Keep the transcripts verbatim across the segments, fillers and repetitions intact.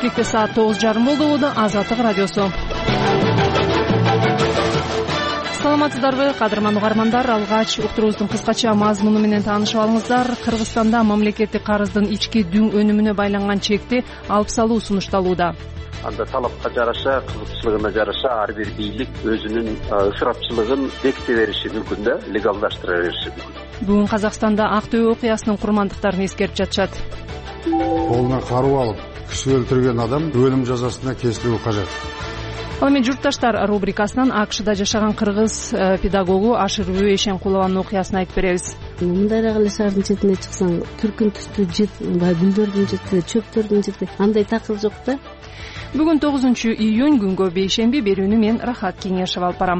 Бишкекте саат тогуз жарым болду. Азаттык радиосу. Саламатсыздарбы, кадырман угармандар? Алгач уктуруубуздун кыскача мазмуну менен таанышып алыңыздар. Кыргызстанда мамлекеттик карыздын ички дүң өнүмүнө байланган чекти алып салуу сунушталууда. Анда талапка жараша, кызыкчылыгына жараша ар бир бийлик өзүнүн ысырапчылыгын беките бериши мүмкүн да, легалдаштыра бериши мүмкүн. Бүгүн Казакстанда Ак Төө окуясынын курмандыктарын эскерип жатышат. Колуна каруу алып, киши өлтүргөн адам өлүм жазасына кесилүү кажет. Ал эми журтташтар рубрикасынан АКШда жашаган кыргыз педагогу Ашырбүү Эшенкулованын окуясын айтып беребиз. Мындайраак эле шаардын четине чыксаң, түркүн түстүү жыт, баягы гүлдөрдүн жыты, чөптөрдүн жыты, андай такыл жок да. Бүгүн тогузунчу июнь күнгө бейшемби, берүүнү мен Рахат Кеңешев алып барам.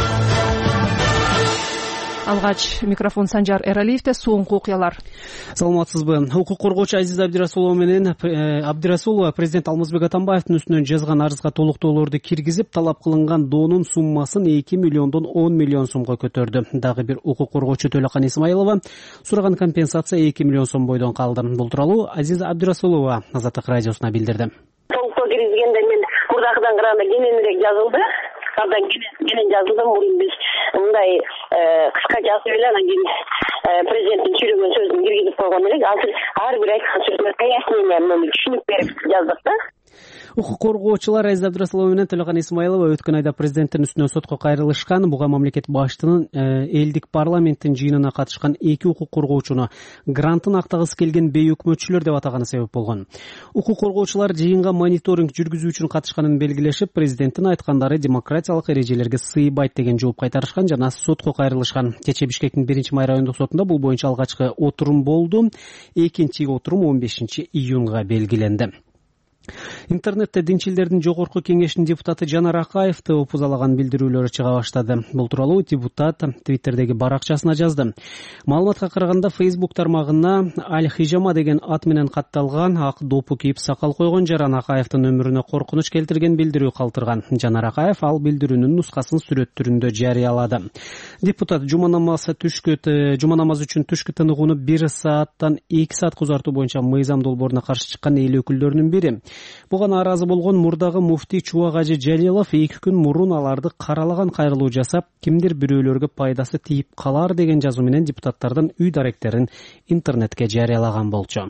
Алгач микрофон Санжар Эралиевде. Соңку окуялар. Саламатсызбы? Укук коргоочу Азиза Абдирасулова менен Абдирасулова президент Алмазбек Атамбаевдин үстүнөн жазган арызга толуктоолорду киргизип, талап кылынган доонун суммасын эки миллиондон он миллион сомго көтөрдү. Дагы бир укук коргоочу Төлөкан Исмаилова сураган компенсация эки миллион сом бойдон калды. Бул тууралуу Азиза Абдирасулова Азаттык радиосуна билдирди. Толуктоо киргизгенде мен мурдакыдан караганда кененирээк жазылды. Абдан кенен жазылдым. Мурун биз мындай кыска жазып эле анан кийин президенттин сүйлөгөн сөзүн киргизип койгон элек. Азыр ар бир айткан сөзүнө пояснение түшүнүк берип жаздык да. Укук коргоочулар Азиза Абдирасулова менен Төлөкан Исмаилова өткөн айда президенттин үстүнөн сотко кайрылышкан. Буга мамлекет башчынын элдик парламенттин жыйынына катышкан эки укук коргоочуну грантын актагысы келген бейөкмөтчүлөр деп атаганы себеп болгон. Укук коргоочулар жыйынга мониторинг жүргүзүү үчүн катышканын белгилешип, президенттин айткандары демократиялык эрежелерге сыйбайт деген жооп кайтарышкан жана сотко кайрылышкан. Кечээ Бишкектин биринчи май райондук сотунда бул боюнча алгачкы отурум болду. Экинчи отурум он бешинчи июнга белгиленди. Интернетте динчилдердин жогорку кеңешинин депутаты Жанар Акаевди опузалаган билдирүүлөр чыга баштады. Бул тууралуу депутат Твиттердеги баракчасына жазды. Маалыматка караганда Facebook тармагына Аль-Хижама деген ат менен катталган ак допу кийип сакал койгон жаран Акаевдин өмүрүнө коркунуч келтирген билдирүү калтырган. Жанар Акаев ал билдирүүнүн нускасын сүрөт түрүндө жарыялады. Депутат жума намазы түшкө жума намазы үчүн түшкү тыныгууну бир сааттан эки саатка узартуу боюнча мыйзам долбооруна каршы чыккан эл өкүлдөрүнүн бири. Буга нааразы болгон мурдагы муфтий Чубак Ажы Жалилов эки күн мурун аларды каралаган кайрылуу жасап, кимдир бирөөлөргө пайдасы тийип калар деген жазуу менен депутаттардын үй даректерин интернетке жарыялаган болчу.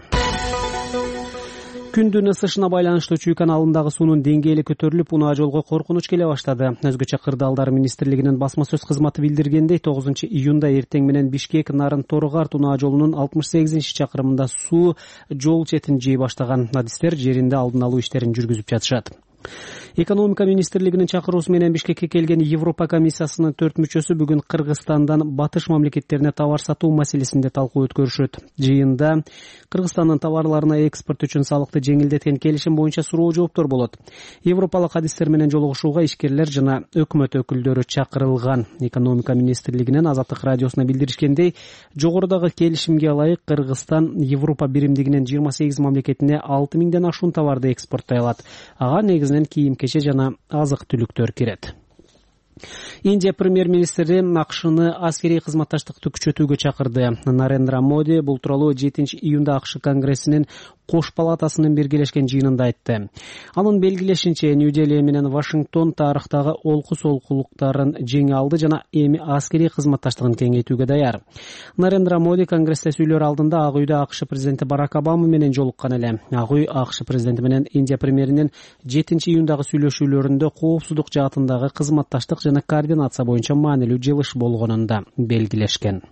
Күндүн ысышына байланыштуу Чүй каналындагы суунун деңгээли көтөрүлүп, унаа жолго коркунуч келе баштады. Өзгөчө Кырдаалдар министрлигинин басма сөз кызматы билдиргендей, тогузунчу июнда эртең менен Бишкек Нарын Торгарт унаа жолунун алтымыш сегизинчи чакырымында суу жол четин жей баштаган. Адистер жеринде алдын алуу иштерин жүргүзүп жатышат. Экономика министрлигинин чакыруусу менен Бишкекке келген Европа комиссиясынын төрт мүчөсү бүгүн Кыргызстандан батыш мамлекеттерине товар сатуу маселесинде талкуу өткөрүшөт. Жыйында Кыргызстандын товарларына экспорт үчүн салыкты жеңилдеткен келишим боюнча суроо жооптор болот. Европалык адистер менен жолугушууга ишкерлер жана өкмөт өкүлдөрү чакырылган. Экономика министрлигинин Азаттык радиосуна билдиришкендей, жогорудагы келишимге ылайык Кыргызстан Европа биримдигинин жыйырма сегиз мамлекетине алты миңден ашуун товарды экспорттой алат. Ага негизинен кийим-кече жана азык-түлүктөр кирет. Индия премьер-министри АКШны аскерий кызматташтыкты күчөтүүгө чакырды. Нарендра Моди бул тууралуу жетинчи июнда АКШ конгрессинин кош палатасынын биргелешкен жыйынында айтты. Анын белгилешинче, Нью-Дели менен Вашингтон тарыхтагы олку-солкулуктарын жеңе алды жана эми аскерий кызматташтыгын кеңейтүүгө даяр. Нарендра Моди конгрессте сүйлөр алдында Ак үйдө АКШ президенти Барак Обама менен жолуккан эле. Ак үй АКШ президенти менен Индия премьеринин жетинчи июндагы сүйлөшүүлөрүндө коопсуздук жаатындагы кызматташтык жана координация боюнча маанилүү жылыш болгонун да белгилешкен.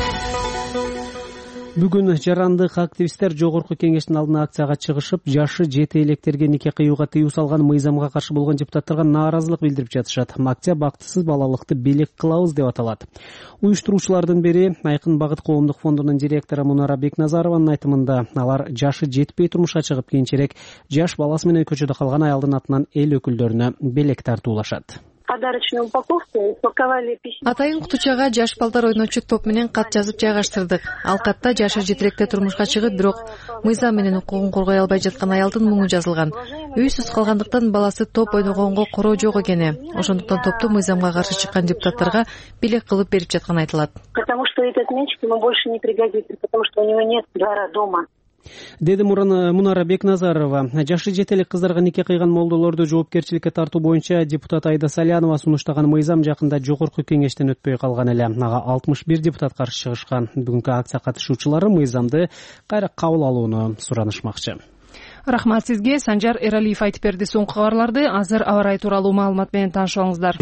Бүгүн жарандык активисттер жогорку кеңештин алдына акцияга чыгышып, жашы жети электерге нике кыюуга тыюу салган мыйзамга каршы болгон депутаттарга нааразылык билдирип жатышат. Акция бактысыз балалыкты белек кылабыз деп аталат. Уюштуруучулардын бири Айкын багыт коомдук фондунун директору Мунара Бекназарованын айтымында, алар жашы жетпей турмушка чыгып, кийинчерээк жаш баласы менен көчөдө калган аялдын атынан эл өкүлдөрүнө белек тартуулашат. Подарочные упаковки упаковали письма. Атайын кутучага жаш балдар ойночу топ менен кат жазып жайгаштырдык. Ал катта жашы жетилекте турмушка чыгып, бирок мыйзам менен укугун коргой албай жаткан аялдын муңу жазылган. Үйсүз калгандыктан баласы топ ойногонго короо жок экени. Ошондуктан топту мыйзамга каршы чыккан депутаттарга белек кылып берип жаткан айтылат. Потому что этот мячик ему больше не пригодится, потому что у него нет двора дома. деди Мунара Бекназарова. Жашы жете элек кыздарга нике кыйган молдолорду жоопкерчиликке тартуу боюнча депутат Айда Салянова сунуштаган мыйзам жакында жогорку кеңештен өтпөй калган эле. Ага алтымыш бир депутат каршы чыгышкан. Бүгүнкү акция катышуучулары мыйзамды кайра кабыл алууну суранышмакчы. Рахмат сизге. Санжар Эралиев айтып берди. Соңку кабарларды азыр аба ырайы тууралуу маалымат менен таанышып алыңыздар.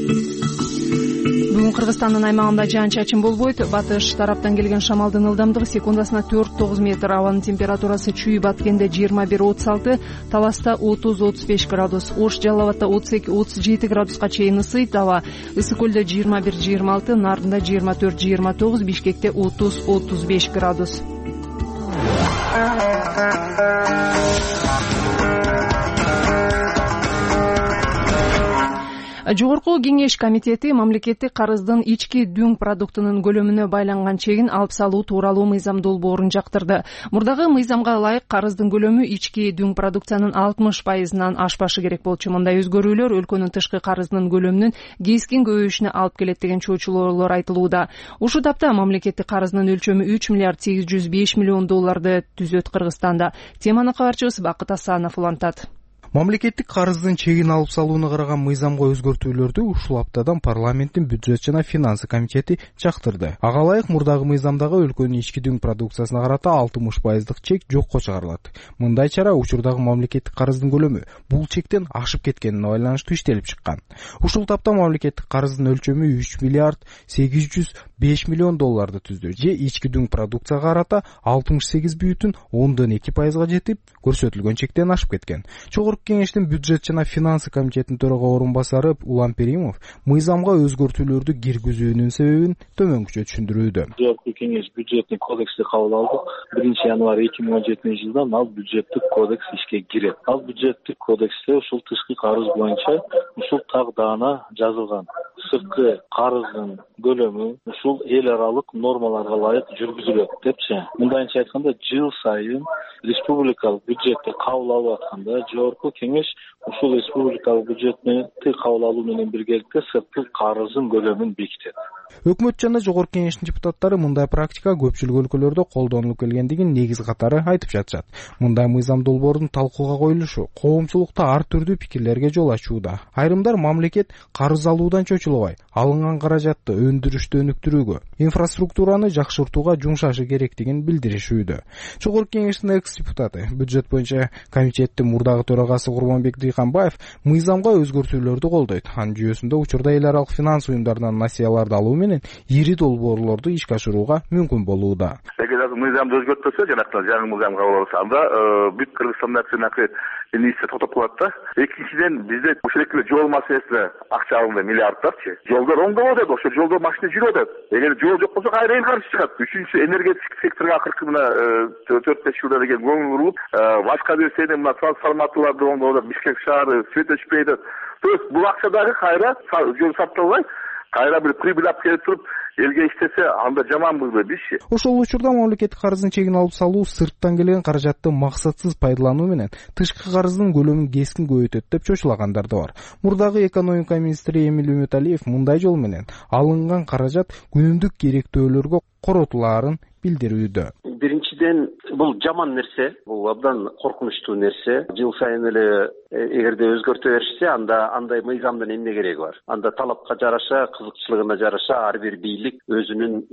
Бүгүн Кыргызстандын аймагында жаан-чачын болбойт. Батыш тараптан келген шамалдын ылдамдыгы секундасына төрт тогуз метр. Абанын температурасы Чүй Баткенде жыйырма бир отуз алты, Таласта отуз отуз беш градус, Ош Жалал Абадда отуз эки отуз жети градуска чейин ысыйт. Аба Ысык көлдө жыйырма бир жыйырма алты, Нардында жыйырма төрт жыйырма тогуз, Бишкекте отуз отуз беш градус. Жогорку кеңеш комитети мамлекеттик карыздын ички дүң продуктунун көлөмүнө байланган чегин алып салуу тууралуу мыйзам долбоорун жактырды. Мурдагы мыйзамга ылайык карыздын көлөмү ички дүң продукциянын алтымыш пайызынан ашпашы керек болчу. Мындай өзгөрүүлөр өлкөнүн тышкы карыздын көлөмүнүн кескин көбөйүшүнө алып келет деген чоочулоолор айтылууда. Ушул тапта мамлекеттик карыздын өлчөмү үч миллиард сегиз жүз беш миллион долларды түзөт Кыргызстанда. Теманы кабарчыбыз Бакыт Асанов улантат. Мамлекеттик карыздын чегин алып салууну караган мыйзамга өзгөртүүлөрдү ушул аптадан парламенттин бюджет жана финансы комитети жактырды. Ага ылайык мурдагы мыйзамдагы өлкөнүн ички дүң продукциясына карата алтымыш пайыздык чек жокко чыгарылат. Мындай чара учурдагы мамлекеттик карыздын көлөмү бул чектен ашып кеткенине байланыштуу иштелип чыккан. Ушул тапта мамлекеттик карыздын өлчөмү үч миллиард сегиз жүз беш миллион долларды түздү. Же ички дүң продукцияга карата алтымыш сегиз бүтүн ондон эки пайызга жетип, көрсөтүлгөн чектен ашып кеткен. Чогорку кеңештин бюджет жана финансы комитетинин төрага орун басары Улан Перимов мыйзамга өзгөртүүлөрдү киргизүүнүн себебин төмөнкүчө түшүндүрүүдө. Жогорку кеңеш бюджеттик кодексти кабыл алды. биринчи январь эки миң он жетинчи жылдан ал бюджеттик кодекс ишке кирет. Ал бюджеттик кодексте ушул тышкы карыз боюнча ушул тагдаана жазылган. Сырткы карыздын көлөмү ушул эл аралык нормаларга ылайык жүргүзүлөт депчи. Мындайча айтканда, жыл сайын республикалык бюджетти кабыл алып атканда жогорку кеңеш ушул республикалык бюджетти кабыл алуу менен биргеликте сырткы карыздын көлөмүн бекитет. Өкмөт жана жогорку кеңештин депутаттары мындай практика көпчүлүк өлкөлөрдө колдонулуп келгендигин негиз катары айтып жатышат. Мындай мыйзам долбоордун талкууга коюлушу коомчулукта ар түрдүү пикирлерге жол ачууда. Айрымдар мамлекет карыз алуудан чочулбай, алынган каражатты өндүрүштү өнүктүрүүгө, инфраструктураны жакшыртууга жумшашы керектигин билдиришүүдө. Жогорку кеңештин экс депутаты, бюджет боюнча комитеттин мурдагы төрагасы Курманбек Дыйканбаев мыйзамга өзгөртүүлөрдү колдойт. Анын жүйөсүндө учурда эл аралык финанс уюмдарынан насыяларды алуу менен ири долбоорлорду ишке ашырууга мүмкүн болууда. Эгер мыйзамды өзгөртпөсө, жанагы жаңы мыйзам кабыл алынса, анда бүт Кыргызстанда жанагы инвестиция токтоп калат да. Экинчиден бизде ушул эле жол маселесине акча алынды миллиарддарчы. Жолдор оңдолуп атат, ошол жолдо машина жүрүп атат. Эгер жол жок болсо кайра эл каршы чыгат. Үчүнчү энергетик секторго акыркы мына төрт беш жылда деген көңүл буруп, башка бир сени мына трансформаторлорду оңдоп атат, Бишкек шаары свет өчпөй атат. То есть бул акча дагы кайра жол сапталбай, кайра бир прибыль алып келип туруп элге иштесе, анда жаманбызбы бизчи? Ошол учурда мамлекеттик карыздын чегин алып салуу сырттан келген каражатты максатсыз пайдалануу менен тышкы карыздын көлөмүн кескин көбөйтөт деп чочулагандар да бар. Мурдагы экономика министри Эмиль Үмүталиев мындай жол менен алынган каражат күнүмдүк керектөөлөргө коротулаарын билдирүүдө. Биринчиден, бул жаман нерсе, бул абдан коркунучтуу нерсе. Жыл сайын эле эгерде өзгөртө беришсе, анда андай мыйзамдын эмне кереги бар? Анда талапка жараша, кызыкчылыгына жараша ар бир бийлик өзүнүн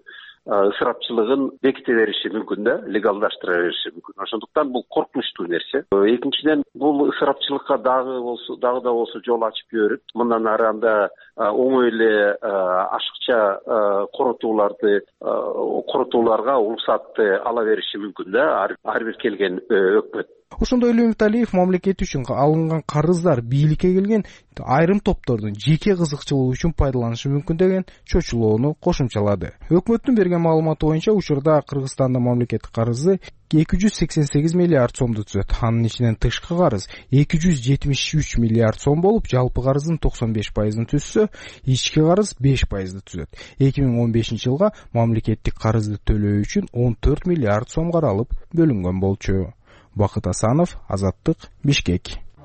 ысырапчылыгын беките бериши мүмкүн да, легалдаштыра бериши мүмкүн. Ошондуктан бул коркунучтуу нерсе. Экинчиден, бул ысырапчылыкка дагы болсо, дагы да болсо жол ачып жиберип, мындан ары анда оңой эле ашыкча коротууларды коротууларга уруксатты ала бериши мүмкүн да, ар бир келген өкмөт. Ошондой эле Үмүталиев мамлекет үчүн алынган карыздар бийликке келген айрым топтордун жеке кызыкчылыгы үчүн пайдаланышы мүмкүн деген чочулоону кошумчалады. Өкмөттүн берген маалыматы боюнча учурда Кыргызстанда мамлекеттик карызы эки жүз сексен сегиз миллиард сомду түзөт. Анын ичинен тышкы карыз эки жүз жетимиш үч миллиард сом болуп, жалпы карыздын токсон беш пайызын түзсө, ички карыз беш пайызды түзөт. эки миң он бешинчи жылга мамлекеттик карызды төлөө үчүн он төрт миллиард сом каралып бөлүнгөн болчу. Бакыт Асанов, Азаттык, Бишкек.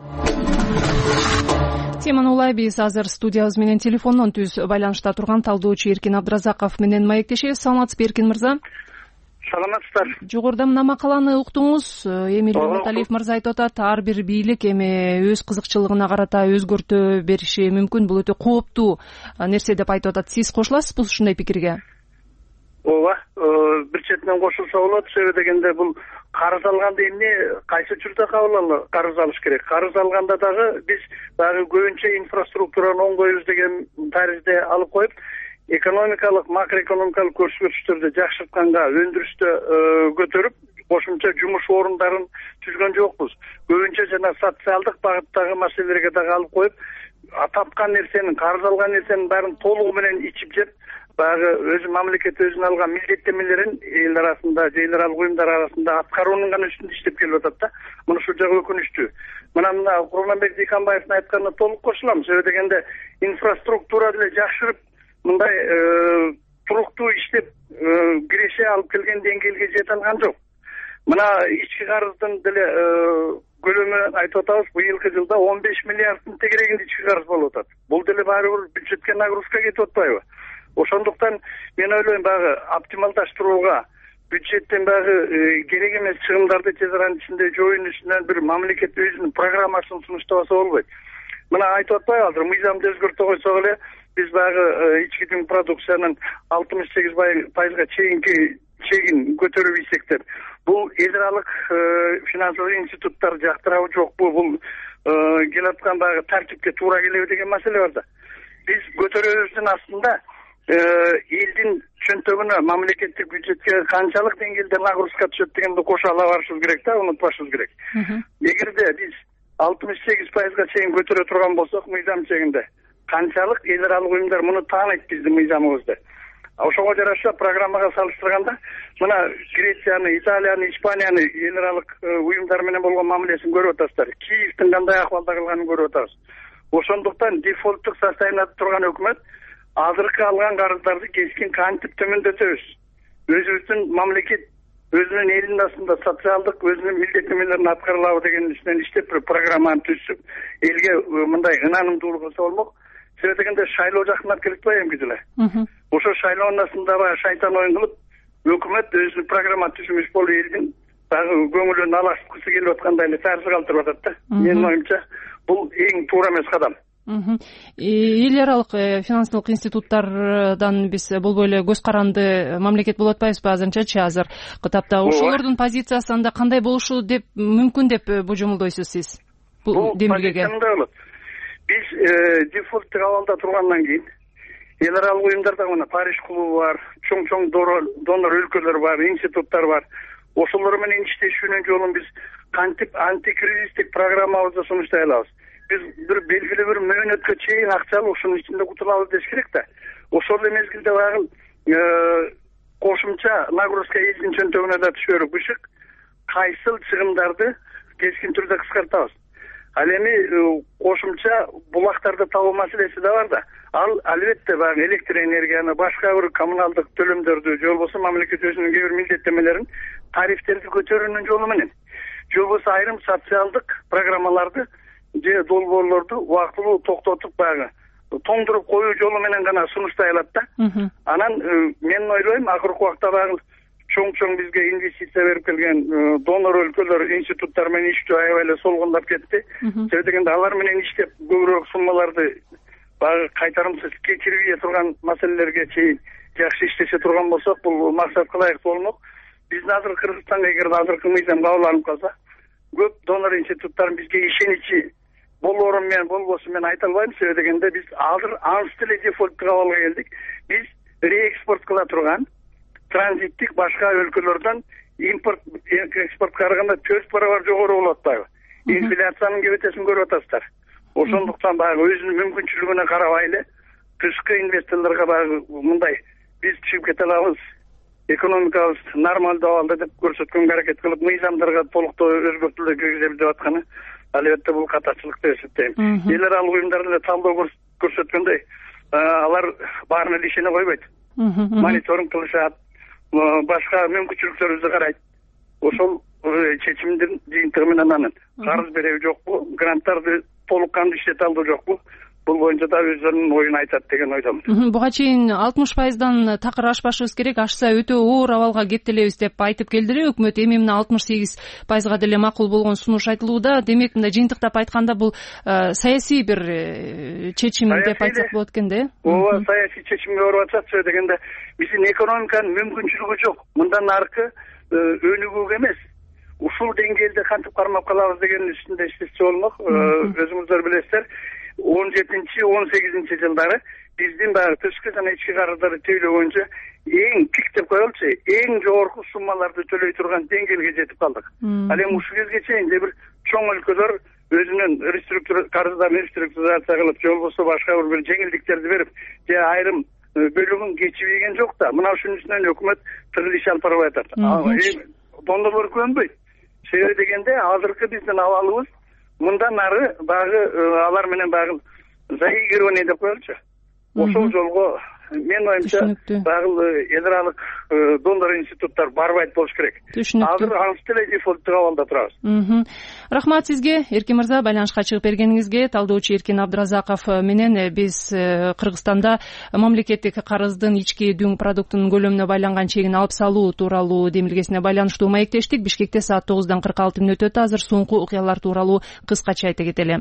Теманы улай биз азыр студиябыз менен телефондон түз байланышта турган талдоочу Эркин Абдыразаков менен маектешебиз. Саламатсызбы, Эркин мырза? саламатсыздар. Жогоруда мына макаланы уктуңуз. Эмиль Нурталиев мырза айтып атат, ар бир бийлик эми өз кызыкчылыгына карата өзгөртө бериши мүмкүн, бул өтө кооптуу нерсе деп айтып атат. Сиз кошуласызбы ушундай пикирге? Ооба, бир четинен кошулса болот. Себеби дегенде бул карыз алганда эмне, кайсы учурда кабыл карыз алыш керек? Карыз алганда дагы биз дагы көбүнчө инфраструктураны оңгойбуз деген таризде алып коюп, экономикалык, макроэкономикалык көрсөткүчтөрдү жакшыртканга, өндүрүштү көтөрүп, кошумча жумуш орундарын түзгөн жокпуз. Көбүнчө жана социалдык багыттагы маселелерге дагы алып коюп, тапкан нерсенин, карыз алган нерсенин баарын толугу менен ичип жеп, баягы өзү мамлекет өзүнө алган милдеттенмелерин эл арасында, эл аралык уюмдар арасында аткаруунун гана үстүндө иштеп келип атат да. Мына ушул жагы өкүнүчтүү. Мына мына Курманбек Дыйканбаевдин айтканына толук кошулам. Себеби дегенде инфраструктура деле жакшырып, мындай туруктуу иштеп киреше алып келген деңгээлге жете алган жок. Мына ички карыздын деле көлөмү айтып атабыз, быйылкы жылда он беш миллиарддын тегерегинде ички карыз болуп атат. Бул деле баары бир бюджетке нагрузка кетип атпайбы? Ошондуктан мен ойлойм, баягы оптималдаштырууга, бюджеттен баягы керек эмес чыгымдарды тез аранын ичинде жоюун үстүнөн бир мамлекет өзүнүн программасын сунуштабаса болбойт. Мына айтып атпайбы, азыр мыйзамды өзгөртө койсок эле биз баягы ички дүң продукциянын алтымыш сегиз пайызга чейинки чегин көтөрүп ийсектер. Бул эл аралык финансылык институттар жактырабы жокпу, бул келаткан баягы тартипке туура келеби деген маселе бар да. Биз көтөрүүбүздүн астында элдин чөнтөгүнө, мамлекеттик бюджетке канчалык деңгээлде нагрузка түшөт дегенди кошо ала барышыбыз керек да, унутпашыбыз керек. Эгерде биз алтымыш сегиз пайызга чейин көтөрө турган болсок мыйзам чегинде, канчалык эл аралык уюмдар муну тааныйт биздин мыйзамыбызды. Ошого жараша программага салыштырганда, мына Грецияны, Италияны, Испанияны эл аралык уюмдар менен болгон мамилесин көрүп атасыздар. Киевдин кандай акыбалда кылганын көрүп атабыз. Ошондуктан дефолттук состояниеде турган өкмөт азыркы алган карыздарды кескин кантип төмөндөтөбүз. Өзүбүздүн мамлекет өзүнүн элинин астында социалдык өзүнүн милдеттенмелерин аткара алабы деген үстүнөн иштеп бир программаны түзүп, элге мындай ынанымдуулук кылса болмок. Себеби дегенде шайлоо жакындап келип атпайбы эмки деле. Ошо шайлоонун астында баягы шайтан оюн кылып, өкмөт өзүнүн программа түзүмүш болуп элдин дагы көңүлүн алашкысы келип аткандай эле тарс калтырып атат да. Менин оюмча бул эң туура эмес кадам. Эл аралык финансылык институттардан биз болбой эле көз каранды мамлекет болуп атпайбызбы азырынчачы азыр кытапта? Ошолордун позициясы анда кандай болушу деп мүмкүн деп божомолдойсуз сиз? Бул демилгеге. Биз дефолттук абалда тургандан кийин эл аралык уюмдарда мына Париж клубу бар, чоң-чоң донор өлкөлөр бар, институттар бар. Ошолор менен иштешүүнүн жолун биз кантип антикризистик программабызды сунуштай алабыз. Биз бир белгилүү бир мөөнөткө чейин акча алып, ушунун ичинде кутулабыз деш керек да. Ошол эле мезгилде баягы кошумча нагрузка элдин чөнтөгүнө да түшөрүп бышык, кайсыл чыгымдарды кескин түрдө кыскартабыз. Ал эми кошумча булактарды табуу маселеси да бар да. Ал албетте баягы электр энергияны, башка бир коммуналдык төлөмдөрдү, же болбосо мамлекет өзүнүн кээ бир милдеттенмелерин, тарифтерди көтөрүүнүн жолу менен, же болбосо айрым социалдык программаларды же долбоорлорду убактылуу токтотуп баягы тоңдуруп коюу жолу менен гана сунуштай алат да. Анан мен ойлойм, акыркы убакта баягы чоң-чоң бизге инвестиция берип келген донор өлкөлөр, институттар менен иштөө аябай эле солгундап кетти. Себеби дегенде алар менен иштеп көбүрөөк суммаларды баягы кайтарымсыз кечирбей турган маселелерге чейин жакшы иштеше турган болсок, бул максатка ылайыктуу болмок. Биздин азыр Кыргызстанга эгер азыркы мыйзам кабыл алынып калса, көп донор институттарын бизге ишеничи болоорун мен болбосун мен айта албайм. Себеби дегенде биз азыр анс деле дефолттук абалга келдик. Биз реэкспорт кыла турган транзиттик башка өлкөлөрдөн импорт экспортко караганда төрт барабар жогору болуп атпайбы? Инфляциянын кебетесин көрүп атасыздар. Ошондуктан баягы өзүнүн мүмкүнчүлүгүнө карабай эле тышкы инвесторлорго баягы мындай биз чыгып кете алабыз, экономикабыз нормалдуу абалда деп көрсөткөнгө аракет кылып, мыйзамдарга толуктоо өзгөртүүлөр киргизебиз деп атканы албетте бул катачылык деп эсептейм. Эл аралык уюмдар эле талдоо көрсөткөндөй, алар баарына эле ишене койбойт. Мониторинг кылышат, башка мүмкүнчүлүктөрүбүздү карайт. Ошол чечимдин жыйынтыгы менен анын карыз береби жокпу, гранттарды толук кандуу иштете алуу жокпу, бул боюнча да өздөрүнүн оюн айтат деген ойдомун. Буга чейин алтымыш пайыздан такыр ашпашыбыз керек, ашса өтө оор абалга кептелебиз деп айтып келди эле өкмөт. Эми мына алтымыш сегиз пайызга деле макул болгон сунуш айтылууда. Демек мындай жыйынтыктап айтканда бул саясий бир чечим деп айтсак болот экен да. Ооба, саясий чечимге барып атат. Сөзү дегенде биздин экономиканын мүмкүнчүлүгү жок. Мындан аркы өнүгүүгө эмес, ушул деңгээлде кантип кармап калабыз дегендин үстүндө иштешсе болмок. Өзүңүздөр билесиздер, он жетинчи он сегизинчи жылдары биздин баягы тышкы жана ички карыздарды тейлөө боюнча эң пик деп коелучу, эң жогорку суммаларды төлөй турган деңгээлге жетип калдык. Ал эми ушул кезге чейин бир чоң өлкөлөр өзүнүн реструктура карыздарын реструктурация кылып, же болбосо башка бир жеңилдиктерди берип, же айрым бөлүгүн кечибейген жок да. Мына ушунун үстүнөн өкмөт тыгыл иш алып барбай атат. Дондорлор көнбөйт. Себеби дегенде азыркы биздин абалыбыз мындан ары багы алар менен багы заигрывание деп коелучу. Ошол жолго мен оюмча багы эл аралык донор институттар барбайт болуш керек. Азыр анча деле дефолттук абалда турабыз. Рахмат сизге, Эркин мырза, байланышка чыгып бергениңизге. Талдоочу Эркин Абдыразаков менен биз Кыргызстанда мамлекеттик карыздын ички дүң продуктунун көлөмүнө байланган чегин алып салуу тууралуу демилгесине байланыштуу маектештик. Бишкекте саат тогуздан кырк алты мүнөт өтөт. Азыр соңку окуялар тууралуу кыскача айта кетели.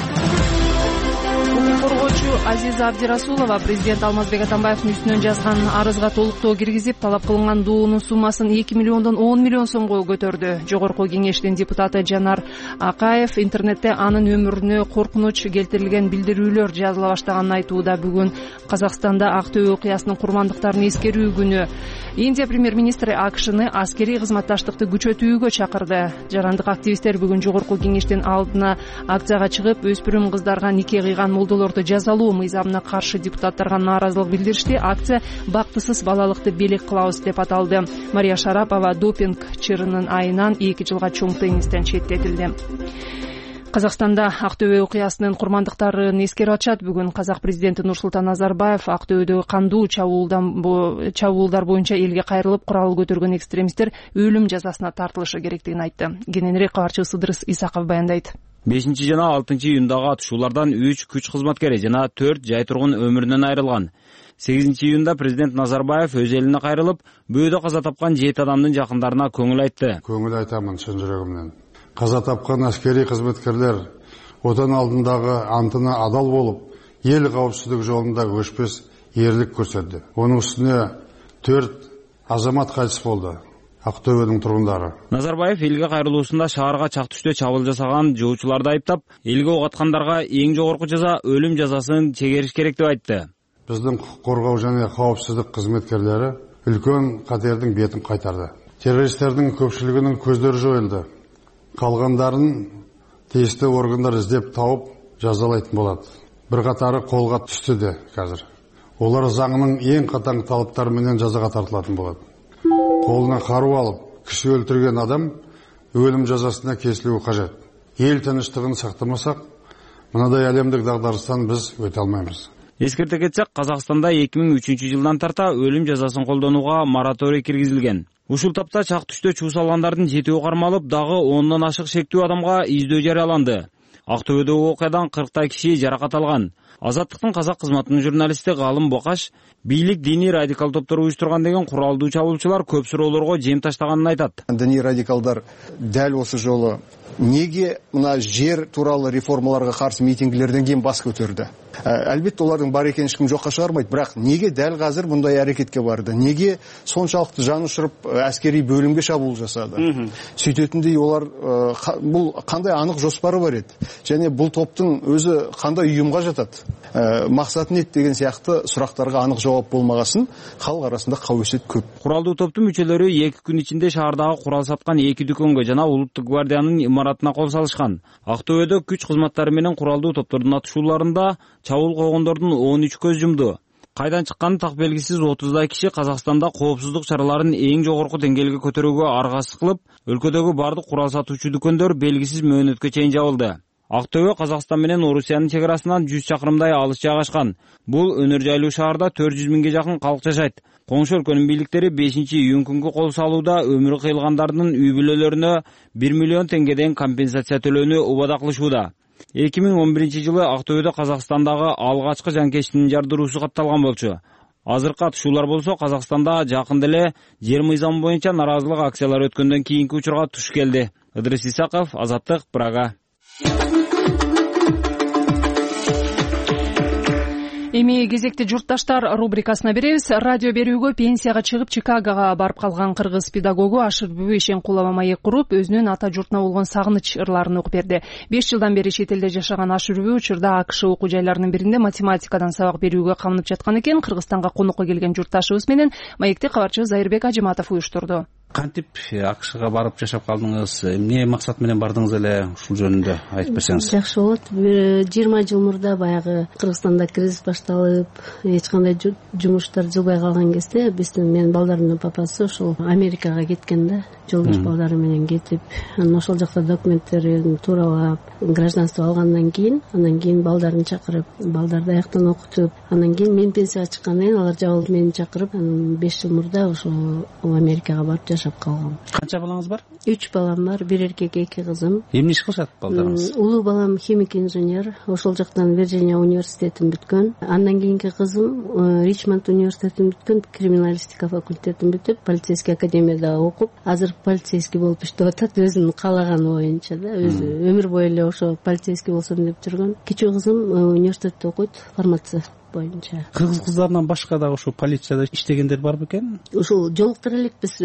Коргоочу Азиза Абдирасулова президент Алмазбек Атамбаевдин үстүнөн жазган арызга толуктоо киргизип, талап кылынган доонун суммасын эки миллиондон он миллион сомго көтөрдү. Жогорку кеңештин депутаты Жанар Акаев интернетте анын өмүрүнө коркунуч келтирилген билдирүүлөр жазыла баштаганын айтууда. Бүгүн Казакстанда Ак Төбө окуясынын курмандыктарын эскерүү күнү. Индия премьер-министри АКШны аскерий кызматташтыкты күчөтүүгө чакырды. Жарандык активисттер бүгүн жогорку кеңештин алдына акцияга чыгып, өспүрүм кыздарга нике кыйган молдолорду жазалоо мыйзамына каршы депутаттарга нааразылык билдиришти. Акция бактысыз балалыкты белек кылабыз деп аталды. Мария Шарапова допинг чырынын айынан эки жылга чоң теннистен четтетилди. Казакстанда Ак Төбө окуясынын курмандыктарын эскерип атышат. Бүгүн казак президенти Нурсултан Назарбаев Ак Төбөдөгү кандуу чабуулдар боюнча элге кайрылып, курал көтөргөн экстремисттер өлүм жазасына тартылышы керектигин айтты. Кененирээк кабарчыбыз Ыдырыс Исаков баяндайт. бешинчи жана алтынчы июндагы атышуулардан үч күч кызматкери жана төрт жай тургун өмүрүнөн айрылган. сегизинчи июнда президент Назарбаев өз элине кайрылып, бөөдө каза тапкан жети адамдын жакындарына көңүл айтты. Көңүл айтамын чын жүрөгүмдөн. Каза тапкан аскерий кызматкерлер отан алдындагы антына адал болуп, эл кауіпсіздігі жолында өшпес ерлік көрсетті. Оның үстіне төрт азамат кайтыс болды. Ақтөбенің тұрғындары. Назарбаев элге кайрылуусунда шаарга чак түштө чабуул жасаган жоочуларды айыптап, элге ок аткандарга эң жогорку жаза өлүм жазасын чегериш керек деп айтты. Биздин құқық қорғау және қауіпсіздік қызметкерлері үлкен қатердің бетін қайтарды. Террористердің көпшілігінің көздері жойылды. Қалғандарын тиісті органдар іздеп тауып жазалайтын болады. Bir қатары қолға түсті де қазір. Олар заңның ең қатаң талаптарымен жазаға тартылатын болады. Қолына қару алып, кісі өлтірген адам өлім жазасына кесілуі қажет. Ел тыныштығын сақтамасақ, мынадай әлемдік дағдарыстан біз өте алмаймыз. Эскерте кетсек, Казакстанда эки миң үчүнчү жылдан тарта өлүм жазасын колдонууга мораторий киргизилген. Ушул тапта чак түштө чуу салгандардын жетөө кармалып, дагы ондон ашык шектүү адамга издөө жарыяланды. Ак Төбөдөгү окуядан кырктай киши жаракат алган. Азаттыктын казак кызматынын журналисти Галым Бокаш бийлик диний радикал топтор уюштурган деген куралдуу чабуулчулар көп суроолорго жем таштаганын айтат. Диний радикалдар дәл осы жолы неге мына жер тууралуу реформаларга каршы митингилерден кийин бас көтөрдү? Әлбетте олардың бар екенін ешкім жоққа шығармайды, бірақ неге дәл қазір бұндай әрекетке барды? Неге соншалықты жаны ұшырып әскери бөлімге шабуыл жасады? Сөйтетіндей олар бұл қандай анық жоспары бар еді? Және бұл топтың өзі қандай ұйымға жатады? Мақсаты не деген сияқты сұрақтарға анық жауап болмағасын, халық арасында қауесет көп. Құралдуу топтун мүчөлөрү эки күн ичинде шаардагы курал саткан эки дүкөнгө жана Улуттук гвардиянын имаратына кол салышкан. Ак Төбөдө күч кызматтары менен куралдуу топтордун атышууларында чабуул койгондордун он үч көз жумду. Кайдан чыкканы так белгисиз отуздай киши Казакстанда коопсуздук чараларын эң жогорку деңгээлге көтөрүүгө аргасыз кылып, өлкөдөгү бардык курал сатуучу дүкөндөр белгисиз мөөнөткө чейин жабылды. Ак Төбө Казакстан менен Орусиянын чек арасынан жүз чакырымдай алыс жайгашкан. Бул өнөр жайлуу шаарда төрт жүз миңге жакын калк жашайт. Коңшу өлкөнүн бийликтери бешинчи июнь күнгү кол салууда өмүрү кыйылгандардын үй бүлөлөрүнө бир миллион теңгеден компенсация төлөөнү убада кылышууда. эки миң он биринчи жылы Актөбөдө Казакстандагы алгачкы жанкечтин жардыруусу катталган болчу. Азыркы атышуулар болсо Казакстанда жакында эле жер мыйзамы боюнча наразылык акциялары өткөндөн кийинки учурга туш келди. Ыдырыс Исаков, Азаттык, Прага. Эми кезекти журтташтар рубрикасына беребиз. Радио берүүгө пенсияга чыгып Чикагого барып калган кыргыз педагогу Ашырбүбү Ишенкулова маек куруп, өзүнүн ата журтуна болгон сагыныч ырларын угуп берди. беш жылдан бери чет элде жашаган Ашырбүбү учурда АКШ окуу жайларынын биринде математикадан сабак берүүгө камынып жаткан экен. Кыргызстанга конокко келген журтташыбыз менен маекти кабарчыбыз Зайырбек Ажыматов уюштурду. Кантип АКШга барып жашап калдыңыз? Эмне максат менен бардыңыз эле? Ушул жөнүндө айтып берсеңиз. Жакшы болот. жыйырма жыл мурда баягы Кыргызстанда кризис башталып, эч кандай жумуштар жылбай калган кезде биздин менин балдарымдын папасы ошол Америкага кеткен да. Жолдош балдары менен кетип, анан ошол жакта документтерин тууралап, гражданство алгандан кийин, андан кийин балдарын чакырып, балдарды аяктан окутуп, андан кийин мен пенсияга чыккандан кийин алар жабылып мени чакырып, анан беш жыл мурда ошол Америкага барып жашап калгам. Канча балаңыз бар? үч балам бар, бир эркек, эки кызым. Эмне иш кылышат балдарыңыз? Улуу балам химик инженер, ошол жактан Вирджиния университетин бүткөн. Андан кийинки кызым Ричмонд университетин бүткөн, криминалистика факультетин бүтүп, полицейский академияда окуп, азыр полицейский болуп иштеп атат, өзүнүн каалаганы боюнча да, өзү өмүр бою эле ошо полицейский болсом деп жүргөн. Кичүү кызым университетте окуйт, фармация боюнча. Кыргыз кыздарынан башка дагы ошо полицияда иштегендер барбы экен? Ушул жолуктура элекпиз.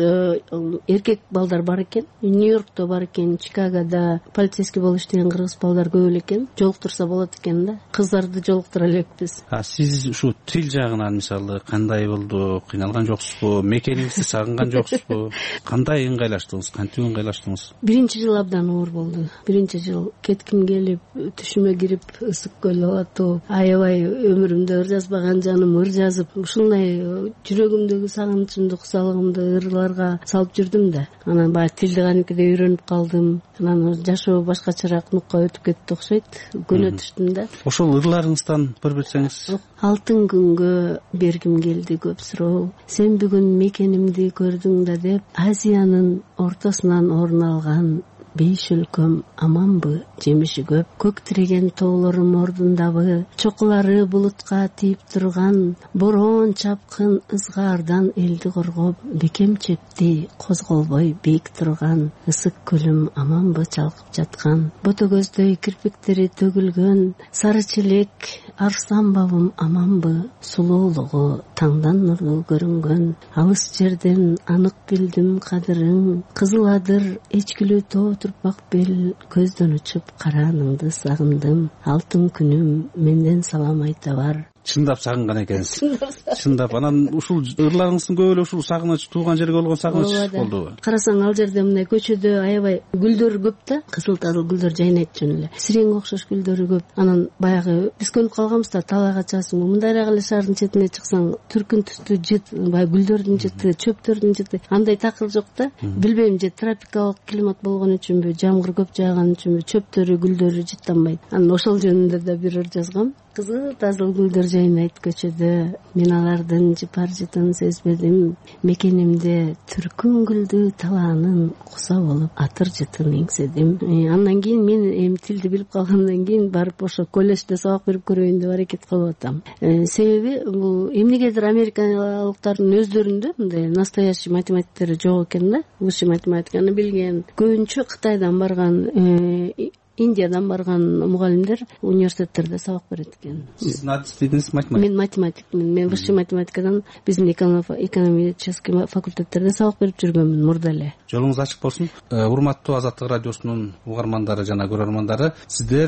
Эркек балдар бар экен, Нью-Йоркто бар экен, Чикагода полицейский болуп иштеген кыргыз балдар көп эле экен. Жолуктурса болот экен да. Кыздарды жолуктура элекпиз. А сиз ушу тил жагынан мисалы кандай болду? Кыйналган жоксузбу? Мекениңизди сагынган жоксузбу? Кандай ыңгайлаштыңыз? Кантип ыңгайлаштыңыз? Биринчи жыл абдан оор болду. Биринчи жыл кетким келип, түшүмө кирип, ысык көл алатып, аябай өмүрүмдө ыр жазбаган жаным ыр жазып, ушундай жүрөгүмдөгү сагынычымды, кусалыгымды ырларга салып жүрдүм да. Анан баягы тилди каникиде үйрөнүп калдым. Анан жашоо башкачараак нукка өтүп кетти окшойт. Көнө түштүм да. Ошол ырларыңыздан бир берсеңиз. Алтын күнгө бергим келди көп суроо. Сен бүгүн мекенимди көрдүң да деп, Азиянын ортосунан орун алган бейш өлкөм аманбы, жемиши көп, көк тиреген тоолорум ордундабы, чокулары булутка тийип турган, бороон чапкын ызгаардан элди коргоп, бекем чепти козголбой бийик турган, ысык көлүм аманбы чалкып жаткан, бото көздөй кирпиктери төгүлгөн, сары челек арслан бабым аманбы, сулуулугу таңдан нурлуу көрүнгөн, алыс жерден анык билдим кадырың, кызыл адыр эчкилүү тоо турпак бел, көздөн учуп карааныңды сагындым, алтын күнүм менден салам айта бар. Чындап сагынган экенсиз. Чындап. Анан ушул ырларыңыздын көп эле ушул сагыныч, тууган жерге болгон сагыныч болдубу? Карасаң ал жерде мындай көчөдө аябай гүлдөр көп да, кызыл тазыл гүлдөр жайнайт жөн эле. Сиреңге окшош гүлдөрү көп. Анан баягы биз көнүп калганбыз да, талаага чаасың, мындайраак эле шаардын четине чыксаң, түркүн түстүү жыт, баягы гүлдөрдүн жыты, чөптөрдүн жыты, андай такыр жок да. Билбейм, же тропикалык климат болгон үчүнбү, жамгыр көп жааган үчүнбү, чөптөрү, гүлдөрү жыттанбайт. Анан ошол жөнүндө да бир ыр жазгам. Кызыл тазыл гүлдөр жайнайт көчөдө, мен алардын жыпар жытын сезбедим, мекенимде түркүн гүлдү талаанын куса болуп атыр жытын эңседим. Андан кийин мен эми тилди билип калгандан кийин барып ошо колледжде сабак берип көрөйүн деп аракет кылып атам. Себеби бул эмнегедир америкалыктардын өздөрүндө мындай настоящий математиктер жок экен да, высший математиканы билген. Көбүнчө Кытайдан барган, Индиядан барган мугалимдер университеттерде сабак берет экен. Сиз надстидиңиз математик? Мен математикмин. Мен высший математикадан биздин экономический факультеттерде сабак берип жүргөнмүн мурда эле. Жолуңуз ачык болсун. Урматтуу Азаттык радиосунун угармандары жана көрөрмандары, сиздер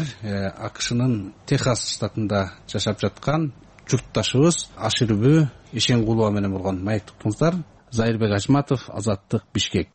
АКШнын Техас штатында жашап жаткан журтташыбыз Ашырбүбү Ишенкулова менен болгон маектиктиңиздер. Зайырбек Ажыматов, Азаттык, Бишкек.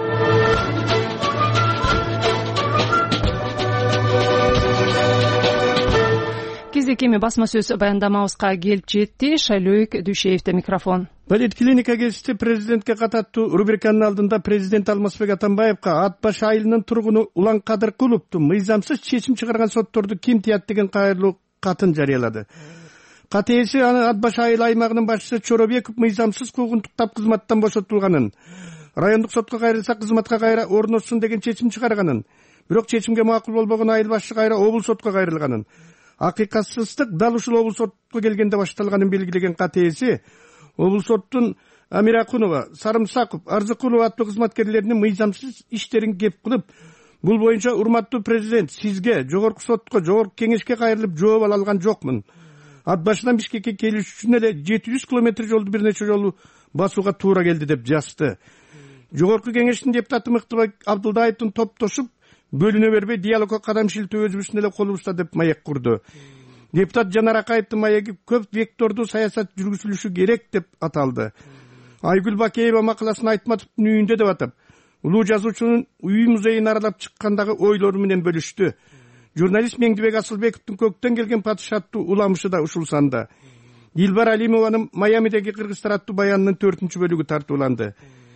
Кезек эми басма сөз баяндамабызга келип жетти. Шайлөөк Дүйшеевде микрофон. Политклиника гезити президентке кататтуу рубриканын алдында президент Алмазбек Атамбаевга Ат баш айылынын тургуну Улан Кадыркуловду мыйзамсыз чечим чыгарган сотторду ким тыят деген кайрылуу катын жарыялады. Кат ээси Ат баш айыл аймагынын башчысы Чоробеков мыйзамсыз куугунтуктап кызматтан бошотулганын, райондук сотко кайрылса кызматка кайра орношсун деген чечим чыгарганын, бирок чечимге макул болбогон айыл башчы кайра облус сотко кайрылганын, акыйкатсыздык дал ушул облус сотко келгенде башталганын белгилеген кат ээси облус соттун Амиракунова, Сарымсаков, Арзыкулова аттуу кызматкерлеринин мыйзамсыз иштерин кеп кылып, бул боюнча урматтуу президент, сизге, жогорку сотко, жогорку кеңешке кайрылып жооп ала алган жокмун. Ат башынан Бишкекке келиш үчүн эле жети жүз километр жолду бир нече жолу басууга туура келди деп жазды. Жогорку кеңештин депутаты Мыктыбай Абдылдаевдин топтошуп, бөлүнө бербей диалогко кадам шилтөө өзүбүздүн эле колубузда деп маек курду. Депутат Жанар Акаевдин маеги көп вектордуу саясат жүргүзүлүшү керек деп аталды. Айгүл Бакеева макаласын Айтматовдун үйүндө деп атап, улуу жазуучунун үй музейин аралап чыккандагы ойлору менен бөлүштү. Журналист Меңдибек Асылбековдун көктөн келген падыша аттуу уламышы да ушул санда. Дилбар Алимованын Майамидеги кыргыздар аттуу баянынын төртүнчү бөлүгү тартууланды.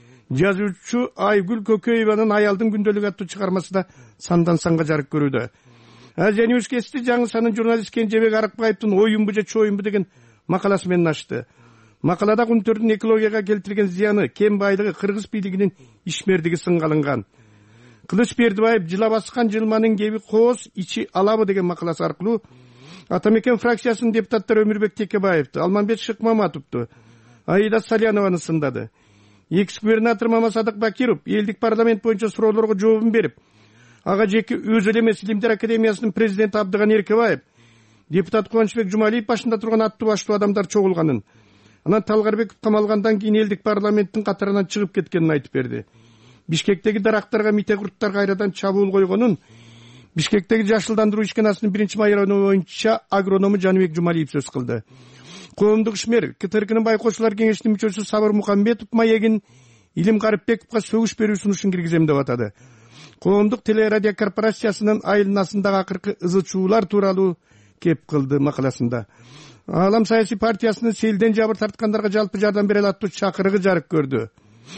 Жазуучу Айгүл Көкөеванын Аялдын күндөлүгү аттуу чыгармасы да сандан санга жарык көрүүдө. Азия Ньюс кести жаңы санын журналист Кенжебек Арыкбаевдин Оюнбу же чоюнбу деген макаласы менен ачты. Макалада күнтөрдүн экологияга келтирген зыяны, кен байлыгы, кыргыз бийлигинин ишмердиги сынга алынган. Кылыч Бердибаев жыла баскан жылманын кеби кооз ичи алабы деген макаласы аркылуу Атамекен фракциясынын депутаттары Өмүрбек Текебаевди, Алмамбет Шыкмаматовду, Аида Салянованы сындады. Экс-губернатор Мамасадык Бакиров элдик парламент боюнча суроолорго жообун берип, ага жеке өзү эле эмес Илимдер академиясынын президенти Абдыган Эркебаев, депутат Кубанычбек Жумалиев башында турган аттуу баштуу адамдар чогулганын, анан Талгарбеков камалгандан кийин элдик парламенттин катарынан чыгып кеткенин айтып берди. Бишкектеги дарактарга мите курттар кайрадан чабуул койгонун Бишкектеги жашылдандыруу ишканасынын биринчи майраны боюнча агроному Жаныбек Жумалиев сөз кылды. Коомдук ишмер КТРКнын байкоочулар кеңешинин мүчөсү Сабыр Мукамбетов маегин Илим Карипбековго сөгүш берүү сунушун киргизем деп атады. Коомдук телерадио корпорациясынын айылнасындагы акыркы ызычуулар тууралуу кеп кылды макаласында. Алам саясий партиясынын селден жабыр тарткандарга жалпы жардам бере алаттуу чакырыгы жарык көрдү.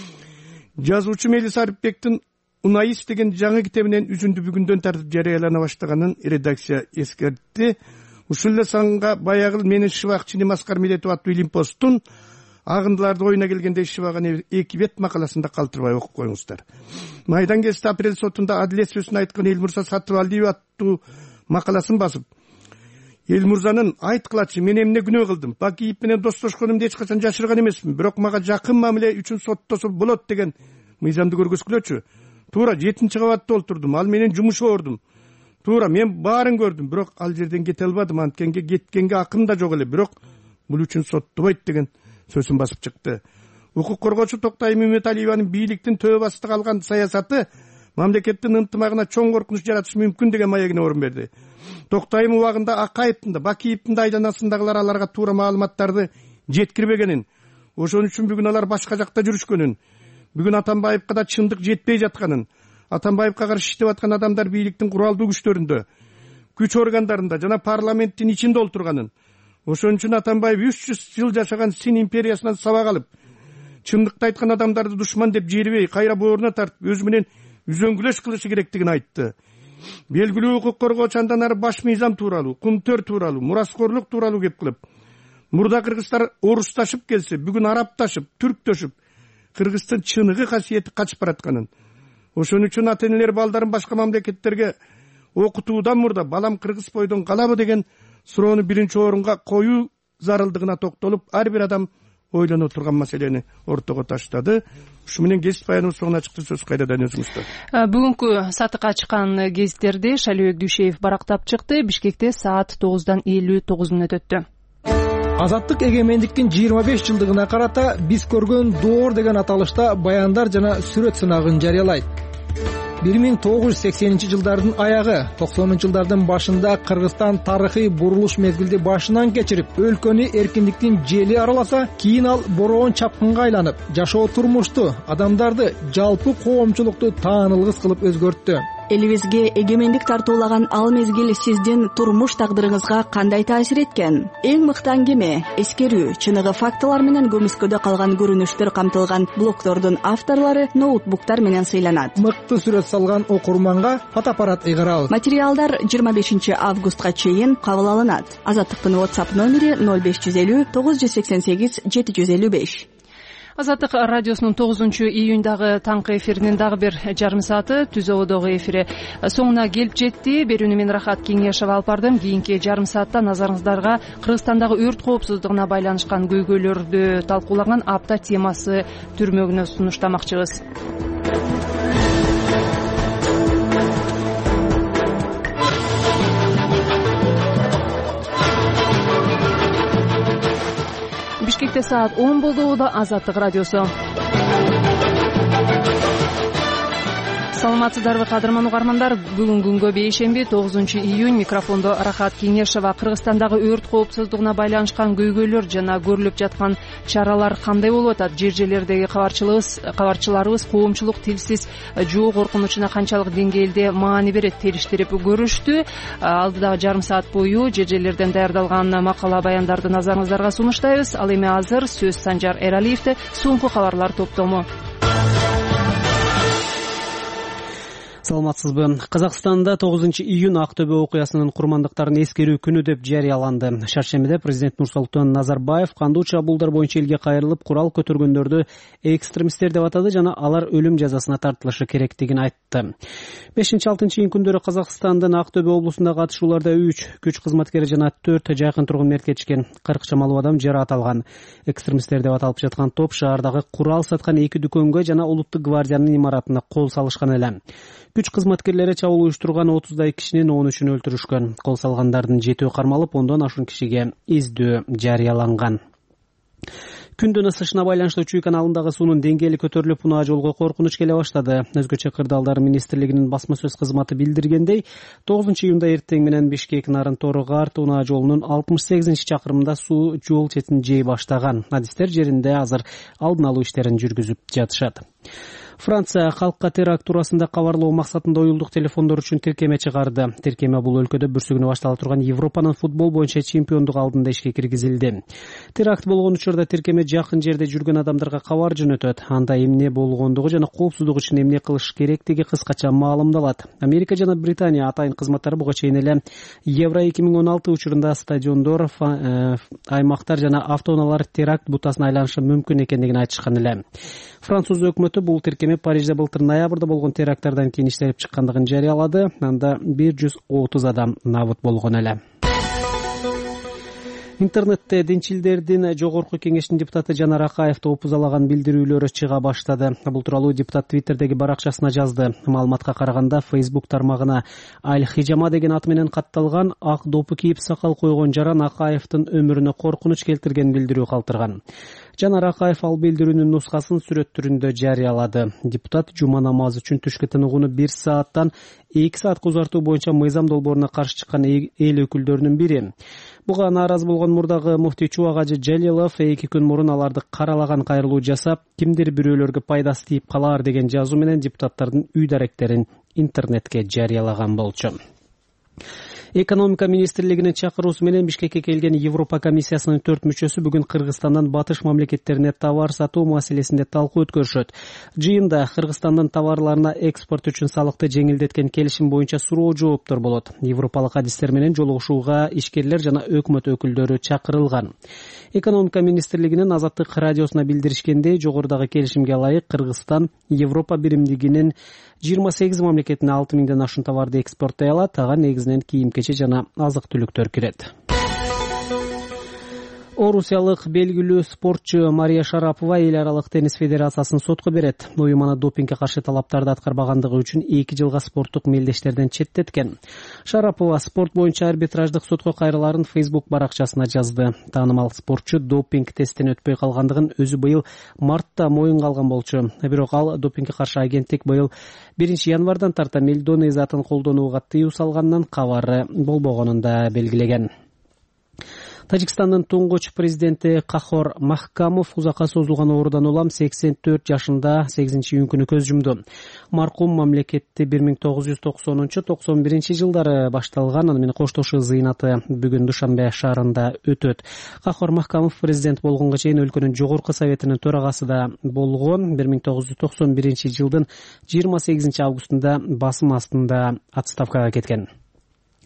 Жазуучу Мелис Арыпбектин Унаис деген жаңы китебинен үзүндү бүгүндөн тартып жарыялана баштаганын редакция эскертти. Ушул эле санга баягы менин Шыбак Чини Маскар Медетов аттуу Илимпосттун агындыларды оюна келгенде Шыбагын эки бет макаласында калтырбай окуп коюңуздар. Майдан кести апрель сотунда адилет сөзүн айткан Элмурза Сатыбалдиев аттуу макаласын басып, Элмурзанын айткылачы мен эмне күнөө кылдым, Бакиев менен достошконумду эч качан жашырган эмесмин, бирок мага жакын мамиле үчүн соттосо болот деген мыйзамды көргөзгүлөчү. Туура жетинчи кабатта олтурдум, ал менен жумуш ордум. Туура мен баарын көрдүм, бирок ал жерден кете албадым, анткенге кеткенге акын да жок эле, бирок бул үчүн соттобойт деген сөзүн басып чыкты. Укук коргоочу Токтай Мөмөталиеванын бийликтин төбө бастык алган саясаты мамлекеттин ынтымагына чоң коркунуч жаратышы мүмкүн деген маегине орун берди. Токтайым убагында Акаевдин да, Бакиевдин да айланасындагылар аларга туура маалыматтарды жеткирбегенин, ошон үчүн бүгүн алар башка жакта жүрүшкөнүн, бүгүн Атамбаевка да чындык жетпей жатканын, Атамбаевка каршы иштеп аткан адамдар бийликтин куралдуу күчтөрүндө, күч органдарында жана парламенттин ичинде олтурганын, ошон үчүн Атамбаев үч жүз жыл жашаган Син империясынан сабак алып, чындыкты айткан адамдарды душман деп жербей, кайра бооруна тартып, өзү менен үзөңгүлөш кылышы керектигин айтты. Белгилүү укук коргоочу андан ары баш мыйзам тууралуу, кумтөр тууралуу, мураскорлук тууралуу кеп кылып, мурда кыргыздар орусташып келсе, бүгүн арапташып, түрктөшүп, Кыргыздын чыныгы касиети качып баратканын, ошон үчүн ата энелер балдарын башка мамлекеттерге окутуудан мурда балам кыргыз бойдон калабы деген суроону биринчи орунга коюу зарылдыгына токтолуп, ар бир адам ойлоно турган маселени ортого таштады. Ушу менен гезит баяныбыз соңуна чыкты. Сөз кайрадан өзүңүздө. Бүгүнкү сатыкка чыккан гезиттерди Шалибек Дүйшеев барактап чыкты. Бишкекте саат тогуздан элүү тогуз мүнөт өттү. Азаттык эгемендиктин жыйырма беш жылдыгына карата биз көргөн доор деген аталышта баяндар жана сүрөт сынагын жарыялайт. бир миң тогуз жүз сексенинчи жылдардын аягы, токсонунчу жылдардын башында Кыргызстан тарыхый бурулуш мезгилди башынан кечирип, өлкөнү эркиндиктин жели араласа, кийин ал бороон чапкынга айланып, жашоо турмушту, адамдарды, жалпы коомчулукту таанылгыс кылып өзгөрттү. Элибизге эгемендик тартуулаган ал мезгил сиздин турмуш тагдырыңызга кандай таасир эткен? Эң мыкты аңгеме, эскерүү, чыныгы фактылар менен көмүскөдө калган көрүнүштөр камтылган блогтордун авторлору ноутбуктар менен сыйланат. Мыкты сүрөт салган окурманга фотоаппарат ыйгарабыз. Материалдар жыйырма бешинчи августка чейин кабыл алынат. Азаттыктын WhatsApp номери ноль беш жүз элүү тогуз жүз сексен сегиз жети жүз элүү беш. Азаттык радиосунун тогузунчу июндагы таңкы эфиринин дагы бир жарым сааты түз ободогу эфири соңуна келип жетти. Берүүнү мен Рахат Кеңешева алып бардым. Кийинки жарым саатта назарыңыздарга Кыргызстандагы өрт коопсуздугуна байланышкан көйгөйлөрдү талкуулаган апта темасы түрмөгүнө сунуштамакчыбыз. Бишкекте саат он болду. Да Азаттык радиосу. Саламатсыздарбы кадырман угармандар? Бүгүн күнгө бейшемби тогузунчу июнь. Микрофондо Рахат Кеңешева. Кыргызстандагы өрт коопсуздугуна байланышкан көйгөйлөр жана көрүлүп жаткан чаралар кандай болуп атат? Жер жерлердеги кабарчыларыбыз кабарчыларыбыз коомчулук тилсиз жоо коркунучуна канчалык деңгээлде маани берет териштирип көрүштү. Алдыдагы жарым саат бою жер жерлерден даярдалган макала баяндарды назарыңыздарга сунуштайбыз. Ал эми азыр сөз Санжар Эралиевде. Соңку кабарлар топтому. Саламатсызбы. Казакстанда тогузунчу июнь Ак Төбө окуясынын курмандыктарын эскерүү күнү деп жарыяланды. Шаршембиде президент Нурсултан Назарбаев кандуу чабуулдар боюнча элге кайрылып, курал көтөргөндөрдү экстремисттер деп атады жана алар өлүм жазасына тартылышы керектигин айтты. бешинчи алтынчы июнь күндөрү Казакстандын Ак Төбө облусундагы атышууларда үч күч кызматкери жана төрт жакын тургун мерт кетишкен. кырк чамалуу адам жаракат алган. Экстремисттер деп аталып жаткан топ шаардагы курал саткан эки дүкөнгө жана Улуттук гвардиянын имаратына кол салышкан эле. Күч кызматкерлери чабуул уюштурган отуздай кишинин он үчүн өлтүрүшкөн. Кол салгандардын жетөө кармалып, ондон ашуун кишиге издөө жарыяланган. Күндүн ысышына байланыштуу Чүй каналындагы суунун деңгээли көтөрүлүп, унаа жолго коркунуч келе баштады. Өзгөчө кырдаалдар министрлигинин басма сөз кызматы билдиргендей, тогузунчу июнда эртең менен Бишкек нарын Тору-Карт унаа жолунун алтымыш сегизинчи чакырымында суу жол четин жей баштаган. Адистер жеринде азыр алдын алуу иштерин жүргүзүп жатышат. Франция калкка теракт туурасында кабарлоо максатында уюлдук телефондор үчүн тиркеме чыгарды. Тиркеме бул өлкөдө бүрсүгүнө баштала турган Европанын футбол боюнча чемпиондук алдында ишке киргизилди. Теракт болгон учурда тиркеме жакын жерде жүргөн адамдарга кабар жөнөтөт. Анда эмне болгондугу жана коопсуздук үчүн эмне кылыш керектиги кыскача маалымдалат. Америка жана Британия атайын кызматтары буга чейин эле Евро эки миң он алты учурунда стадиондор, аймактар жана автоунаалар теракт бутасына айланышы мүмкүн экендигин айтышкан эле. Француз өкмөтү бул тиркеме Парижде былтыр ноябрда болгон теракттардан кийин иштелип чыккандыгын жарыялады. Анда бир жүз отуз адам набыт болгон эле. Интернетте динчилдердин жогорку кеңешинин депутаты Жанар Акаев топузалаган билдирүүлөрү чыга баштады. Бул тууралуу депутат Твиттердеги баракчасына жазды. Маалыматка караганда Facebook тармагына Аль-Хижама деген аты менен катталган ак допу кийип сакал койгон жаран Акаевдин өмүрүнө коркунуч келтирген билдирүү калтырган. Жанар Акаев ал билдирүүнүн нускасын сүрөт түрүндө жарыялады. Депутат жума намазы үчүн түшкө тыныгууну бир сааттан эки саатка узартуу боюнча мыйзам долбооруна каршы чыккан эл өкүлдөрүнүн бири. Буга нааразы болгон мурдагы муфтий Чубагажы Жалилов эки күн мурун аларды каралаган кайрылуу жасап, кимдир бирөөлөргө пайдасы тийип калар деген жазуу менен депутаттардын үй даректерин интернетке жарыялаган болчу. Экономика министрлигинин чакыруусу менен Бишкекке келген Европа комиссиясынын төрт мүчөсү бүгүн Кыргызстандан батыш мамлекеттерине товар сатуу маселесинде талкуу өткөрүшөт. Жыйында Кыргызстандын товарларына экспорт үчүн салыкты жеңилдеткен келишим боюнча суроо жооптор болот. Европалык адистер менен жолугушууга ишкерлер жана өкмөт өкүлдөрү чакырылган. Экономика министрлигинин Азаттык радиосуна билдиришкендей, жогорудагы келишимге ылайык Кыргызстан Европа биримдигинин жыйырма сегиз мамлекетине алты миңден ашуун товарды экспорттой алат. Ага негизинен кийим-кечек жана азык-түлүктөр кирет. Орусиялык белгилүү спортчу Мария Шарапова эл аралык теннис федерациясын сотко берет. Уюм аны допингге каршы талаптарды аткарбагандыгы үчүн эки жылга спорттук мелдештерден четтеткен. Шарапова спорт боюнча арбитраждык сотко кайрыларын Facebook баракчасына жазды. Таанымал спортчу допинг тесттен өтпөй калгандыгын өзү быйыл мартта моюнга алган болчу. Бирок ал допингге каршы агенттик быйыл биринчи январдан тарта мелдоний затын колдонууга тыюу салганынан кабары болбогонун да белгилеген. Тажикстандын туңгуч президенти Кахор Махкамов узакка созулган оорудан улам сексен төрт жашында сегизинчи июнь күнү көз жумду. Маркум мамлекетти бир миң тогуз жүз токсонунчу токсон биринчи жылдары башталган, аны менен коштошуу зыйнаты бүгүн Душанбе шаарында өтөт. Кахор Махкамов президент болгонго чейин өлкөнүн жогорку советинин төрагасы да болгон. бир миң тогуз жүз токсон биринчи жылдын жыйырма сегизинчи августунда басым астында отставкага кеткен.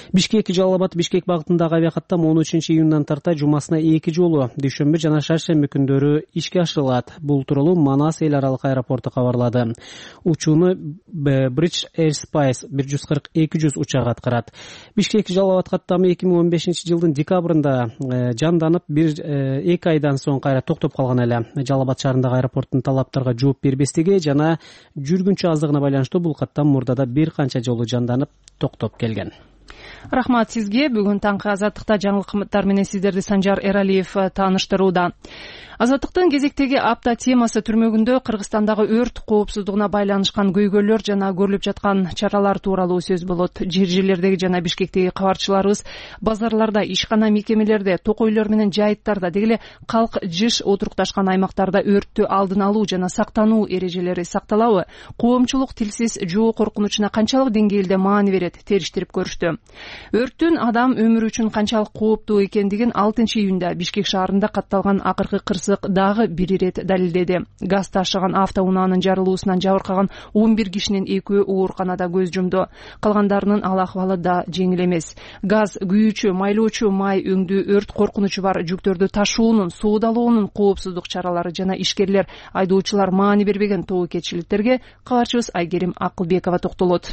Бишкек Жалал Абад Бишкек багытындагы авиакаттам он үчүнчү июндан тарта жумасына эки жолу дүйшөмбү жана шаршемби күндөрү ишке ашырылат. Бул тууралуу Манас эл аралык аэропорту кабарлады. Учууну British Airways бир жүз кырк эки жүз учак аткарат. Бишкек Жалал Абад каттамы эки миң он бешинчи жылдын декабрында жанданып, бир эки айдан соң кайра токтоп калган эле. Жалал Абад шаарындагы аэропорттун талаптарга жооп бербестиги жана жүргүнчү аздыгына байланыштуу бул каттам мурдада бир канча жолу жанданып, токтоп келген. Рахмат сизге. Бүгүн таңкы Азаттыкта жаңылыктар менен сиздерди Санжар Эралиев тааныштырууда. Азаттыктын кезектеги апта темасы түрмөгүндө Кыргызстандагы өрт коопсуздугуна байланышкан көйгөйлөр жана көрүлүп жаткан чаралар тууралуу сөз болот. Жер жерлердеги жана Бишкектеги кабарчыларыбыз базарларда, ишкана мекемелерде, токойлор менен жайыттарда, дегеле калк жыш отурукташкан аймактарда өрттү алдын алуу жана сактануу эрежелери сакталабы? Коомчулук тилсиз жоо коркунучуна канчалык деңгээлде маани берет? Териштирип көрүштү. Өрттүн адам өмүрү үчүн канчалык кооптуу экендигин алтынчы июнда Бишкек шаарында катталган акыркы кырсык дагы бир ирет далилдеди. Газ ташыган автоунаанын жарылуусунан жабыркаган он бир кишинин экөө ооруканада көз жумду. Калгандарынын ал акыбалы да жеңил эмес. Газ күйүүчү, майлоочу май өңдүү өрт коркунучу бар жүктөрдү ташуунун, соодалоонун коопсуздук чаралары жана ишкерлер, айдоочулар маани бербеген тобокелчиликтерге кабарчыбыз Айгерим Акылбекова токтолот.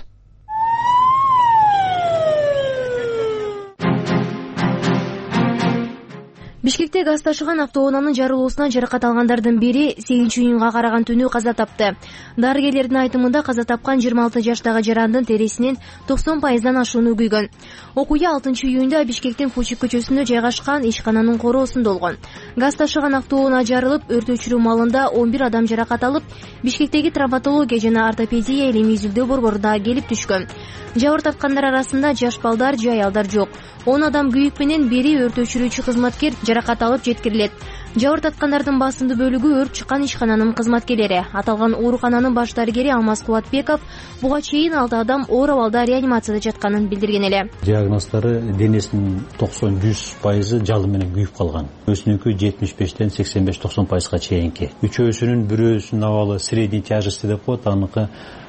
Бишкекте газ ташыган автоунаанын жарылуусунан жаракат алгандардын бири сегизинчи июнга караган түнү каза тапты. Дарыгерлердин айтымында каза тапкан жыйырма алты жаштагы жарандын терисинин токсон пайыздан ашууну күйгөн. Окуя алтынчы июнда Бишкектин Фучик көчөсүндө жайгашкан ишкананын короосунда болгон. Газ ташыган автоунаа жарылып, өрт өчүрүү маалында он бир адам жаракат алып, Бишкектеги травматология жана ортопедия илимий изилдөө борборуна келип түшкөн. Жабыр тапкандар арасында жаш балдар же аялдар жок. он адам күйүк менен бери өрт өчүрүүчү кызматкер жаракат алып жеткирилет. Жабыр тапкандардын басымдуу бөлүгү өрт чыккан ишкананын кызматкерлери. Аталган оорукананын баш дарыгери Алмаз Кубатбеков буга чейин алты адам оор абалда реанимацияда жатканын билдирген эле. Диагноздору денесинин токсон жүз пайызы жалын менен күйүп калган. Өзүнүкү жетимиш бештен сексен беш токсон пайызга чейинки. Үчөөсүнүн бирөөсүнүн абалы средний тяжести деп коет, аныкы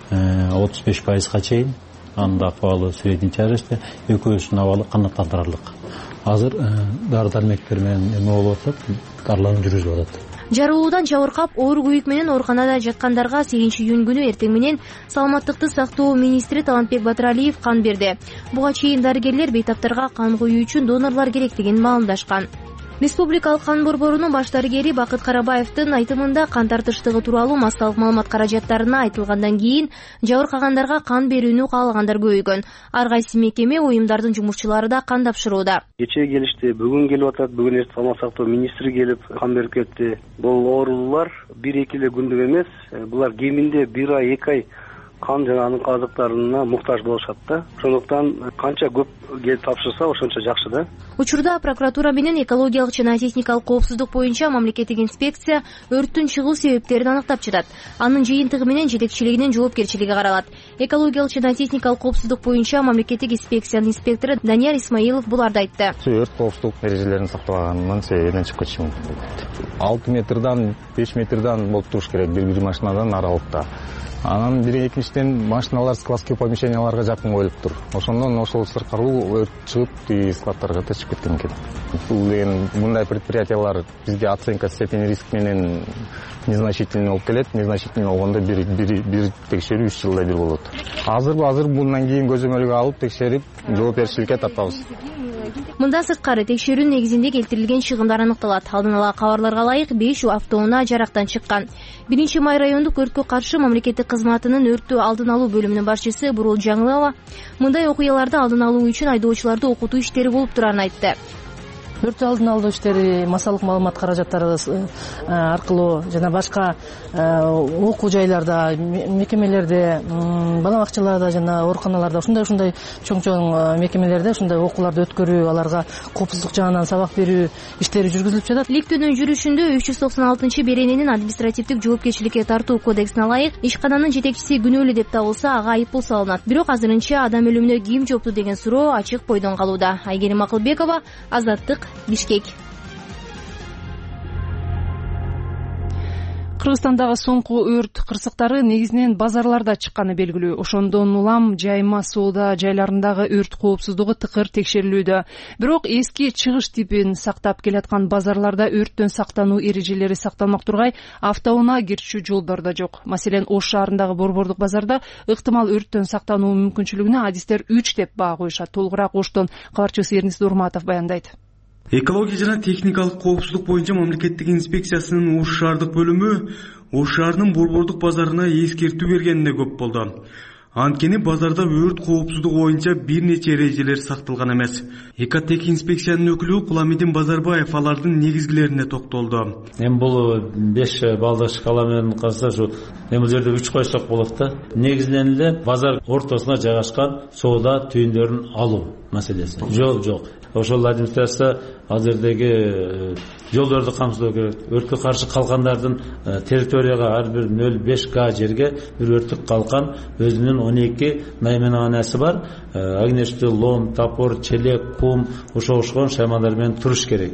отуз беш пайызга чейин. Анда акыбалы средний тяжести, экөөсүнүн абалы канааттандырарлык. Азыр дары дармектер менен эме болуп атат, дарылануу жүргүзүлүп атат. Жарылуудан жабыркап, оор күйүк менен ооруканада жаткандарга сегизинчи июнь күнү эртең менен саламаттыкты сактоо министри Талантбек Батыралиев кан берди. Буга чейин дарыгерлер бейтаптарга кан куюу үчүн донорлор керектигин маалымдашкан. Республикалык кан борборунун баш дарыгери Бакыт Карабаевдин айтымында кан тартыштыгы тууралуу массалык маалымат каражаттарына айтылгандан кийин жабыркагандарга кан берүүнү каалагандар көбөйгөн. Ар кайсы мекеме, уюмдардын жумушчулары да кан тапшырууда. Кечээ келишти, бүгүн келип атат, бүгүн эртең саламат сактоо министри келип кан берип кетти. Бул оорулуулар бир эки эле күндүк эмес, булар кеминде бир ай, эки ай кан жана анын казыктарына муктаж болушат да. Ошондуктан канча көп келип тапшырса ошончо жакшы да. Учурда прокуратура менен экологиялык жана техникалык коопсуздук боюнча мамлекеттик инспекция өрттүн чыгуу себептерин аныктап жатат. Анын жыйынтыгы менен жетекчилигинин жоопкерчилиги каралат. Экологиялык жана техникалык коопсуздук боюнча мамлекеттик инспекциянын инспектору Данияр Исмаилов буларды айтты. Өрт коопсуздук эрежелерин сактабаганынын себебинен чыгып кетиши мүмкүн. алты метрдан беш метрдан болуп туруш керек бир-бир машинадан аралыкта. Анан бир экинчиден машиналар складские помещенияларга жакын коюлуптур. Ошондон ошол сыркаруу өрт чыгып, тиги складтарга чыгып кеткен экен. Бул деген мындай предприятиялар бизге оценка степени риск менен незначительный болуп келет. Незначительный болгондо бир бир бир текшерүү үч жылда бир болот. Азыр азыр мындан кийин көзөмөлгө алып текшерип жоопкерчиликке тартабыз. Мындан сырткары текшерүү негизинде келтирилген чыгымдар аныкталат. Алдын ала кабарларга ылайык беш автоунаа жарактан чыккан. биринчи май райондук өрткө каршы мамлекеттик кызматынын өрттү алдын алуу бөлүмүнүн башчысы Бурул Жаңылова мындай окуяларды алдын алуу үчүн айдоочуларды окутуу иштери болуп турарын айтты. Өрт алдын алуу иштери массалык маалымат каражаттарыбыз аркылуу жана башка окуу жайларда, мекемелерде, бала бакчаларда жана ооруканаларда ушундай ушундай чоң-чоң мекемелерде ушундай окууларды өткөрүү, аларга коопсуздук жагынан сабак берүү иштери жүргүзүлүп жатат. Ликтөөнүн жүрүшүндө үч жүз токсон алтынчы берененин административдик жоопкерчиликке тартуу кодексине ылайык ишкананын жетекчиси күнөөлүү деп табылса, ага айыппул салынат. Бирок азырынча адам өлүмүнө ким жоопту деген суроо ачык бойдон калууда. Айгерим Акылбекова, Азаттык, Бишкек. Кыргызстандагы соңку өрт кырсыктары негизинен базарларда чыкканы белгилүү. Ошондон улам жайма соода жайларындагы өрт коопсуздугу тыкыр текшерилүүдө. Бирок эски чыгыш типин сактап келаткан базарларда өрттөн сактануу эрежелери сакталмак тургай автоунаа кирчү жолдор да жок. Маселен, Ош шаарындагы Борбордук базарда ыктымал өрттөн сактануу мүмкүнчүлүгүнө адистер үч деп баа коюшат. Толугураак Оштон кабарчыбыз Эрнис Дурматов баяндайт. Экология жана техникалык коопсуздук боюнча мамлекеттик инспекциясынын Ош шаардык бөлүмү Ош шаарынын Борбордук базарына эскертүү бергенине көп болду. Анткени базарда өрт коопсуздугу боюнча бир нече эрежелер сакталган эмес. Экотех инспекциянын өкүлү Куламидин Базарбаев алардын негизгилерине токтолду. Эми бул беш балдык шкала менен караса, ушу эми бул жерде үч койсок болот да. Негизинен эле базар ортосуна жайгашкан соода түйүндөрүн алуу маселеси. Жол жок. Ошол администрация азырдагы жолдорду камсыздоо керек. Өрткө каршы калкандардын территорияга ар бир нөл беш га жерге бир өрттүк калкан өзүнүн он эки найменованиясы бар. Агнештүү, лом, топор, челек, кум, ошо окшогон шаймалар менен туруш керек.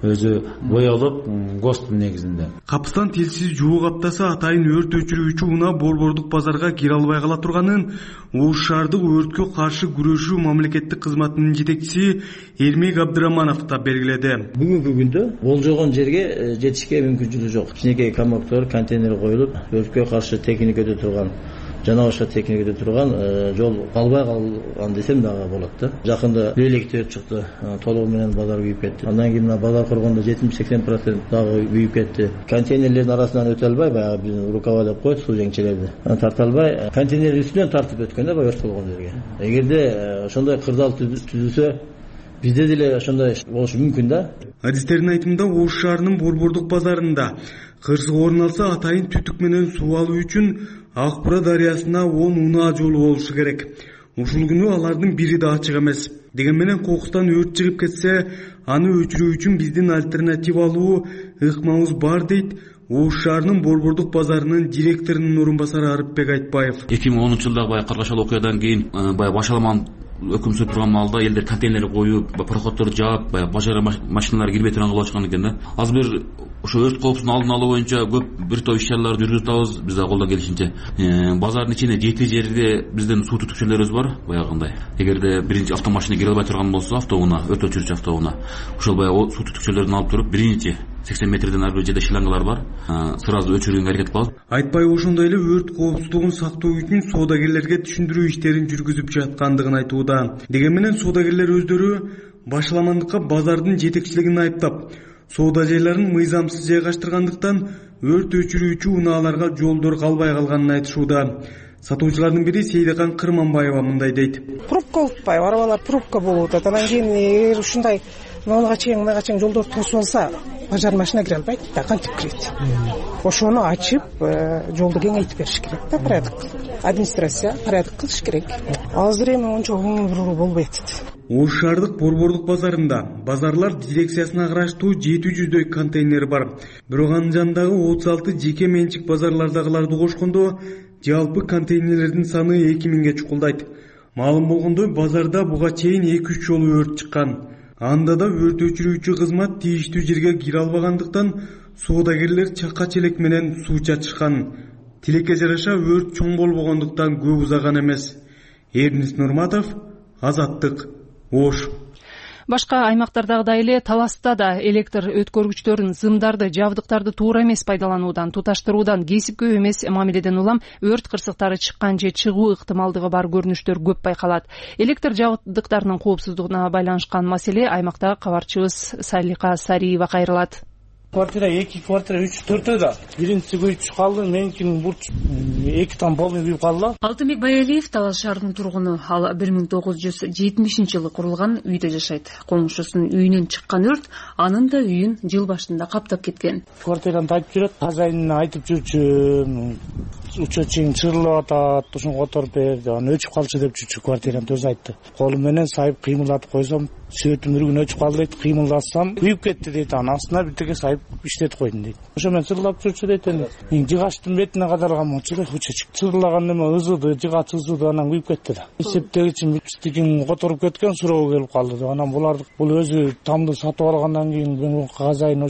Өзү боелуп, ГОСТтун негизинде. Капыстан тилсиз жуу каптаса атайын өрт өчүрүүчү унаа Борбордук базарга кире албай кала турганын Ош шаардык өрткө каршы күрөшүү мамлекеттик кызматынын жетекчиси Эрмек Абдыраманов да белгиледи. Бүгүнкү күндө болжогон жерге жетишке мүмкүнчүлүгү жок. Кичинекей комоктор, контейнер коюлуп, өрткө каршы техникада турган жана ошо техникада турган жол калбай калган десем дагы болот да. Жакында электр чыкты, толугу менен базар күйүп кетти. Андан кийин базар коргондо жетимиш сексен процент дагы күйүп кетти. Контейнерлердин арасынан өтө албай, баягы биз рукава деп коет, суу жеңчелерди. Тарта албай, контейнердин үстүнөн тартып өткөн да баягы өрт болгон жерге. Эгерде ошондой кырдаал түзүлсө, бизде деле ошондой болушу мүмкүн да. Адистердин айтымында Ош шаарынын Борбордук базарында кырсык орун алса, атайын түтүк менен суу алуу үчүн Акбура дарыясына он унаа жолу болушу керек. Ушул күнү алардын бири да ачык эмес. Деген менен кокустан өрт чыгып кетсе, аны өчүрүү үчүн биздин альтернативалуу ыкмабыз бар дейт Ош шаарынын Борбордук базарынын директорунун орун басары Арыпбек Айтбаев. эки миң онунчу жылдагы баягы каргашал окуядан кийин баягы башаламан өкүм сүрүп турган маалда элдер контейнер коюп, пароходдорду жаап, баягы бажара машиналар кирбей турган болушкан экен да. Азыр бир ошо өрт коопсуздугун алдын алуу боюнча көп бир топ иш-чараларды жүргүзүп атабыз. Биз да колдон келишинче. Базардын ичинде жети жерде биздин суу түтүкчөлөрүбүз бар, баягындай. Эгерде биринчи автомашина кире албай турган болсо, автоунаа, өрт өчүрүүчү автоунаа, ошол баягы суу түтүкчөлөрүн алып туруп, биринчи сексен метрден ар бир жерде шлангалар бар, сразу өчүрүүгө аракет кылабыз. Айтпай ошондой эле өрт коопсуздугун сактоо үчүн соодагерлерге түшүндүрүү иштерин жүргүзүп жаткандыгын айтууда. Деген менен соодагерлер өздөрү башаламандыкка базардын жетекчилигин айыптап, соода жайларын мыйзамсыз жайгаштыргандыктан өрт өчүрүүчү унааларга жолдор калбай калганын айтышууда. Сатуучулардын бири Сейдакан Кырманбаева мындай дейт. Пробка болуппайбы, арабалар пробка болуп атат. Анан кийин эгер ушундай мынага чейин мынага чейин жолдор тосуп алса, бажар машина кире албайт да, кантип кирет? Ошону ачып, жолду кеңейтип бериш керек да, порядок. Администрация порядок кылыш керек. Азыр эми ончо оңой болбой атат. Ош шаардык Борбордук базарында базарлар дирекциясына караштуу жети жүздөй контейнер бар. Бирок анын жанындагы отуз алты жеке менчик базарлардагыларды кошкондо жалпы контейнерлердин саны эки миңге чукулдайт. Маалым болгондой, базарда буга чейин эки үч жолу өрт чыккан. Анда да өрт өчүрүүчү кызмат тийиштүү жерге кире албагандыктан соодагерлер чакка челек менен суу чачышкан. Тилекке жараша өрт чоң болбогондуктан көп узаган эмес. Эрнис Нурматов, Азаттык, Ош. Башка аймактардагыдай эле Таласта да электр өткөргүчтөрүн, зымдарды, жабдыктарды туура эмес пайдалануудан, туташтыруудан, кесипкө эмес мамиледен улам өрт кырсыктары чыккан же чыгуу ыктымалдыгы бар көрүнүштөр көп байкалат. Электр жабдыктарынын коопсуздугуна байланышкан маселе аймактагы кабарчыбыз Салика Сариева кайрылат. Квартира эки, квартира үч, төртөө да. Биринчиси күйүп калды, меникинин бурч эки там полный күйүп калды. Алтынбек Баялиев Талас шаарынын тургуну. Ал бир миң тогуз жүз жетимишинчи жылы курулган үйдө жашайт. Коңшусунун үйүнөн чыккан өрт анын да үйүн жыл башында каптап кеткен. Квартираны тайтып жүрөт, хозяинына айтып жүрчү, учет чейин чырылып атат, ушуну которуп бер, анан өчүп калчу деп жүрчү, квартиранын өзү айтты. Колум менен сайып кыймылдатып койсом, сөтүм үргүн өчүп калды дейт, кыймылдатсам күйүп кетти дейт, анан астына бирдеке сайып иштетип койдум дейт. Ошо мен чырылап жүрчү дейт, эми жыгачтын бетине кадарган болчу да, учачык чырылаган неме ызыды, жыгач ызыды, анан күйүп кетти да. Эсептегичим биштигин которуп кеткен, суроо келип калды да. Анан буларды бул өзү тамды сатып алгандан кийин мен хозяин ошо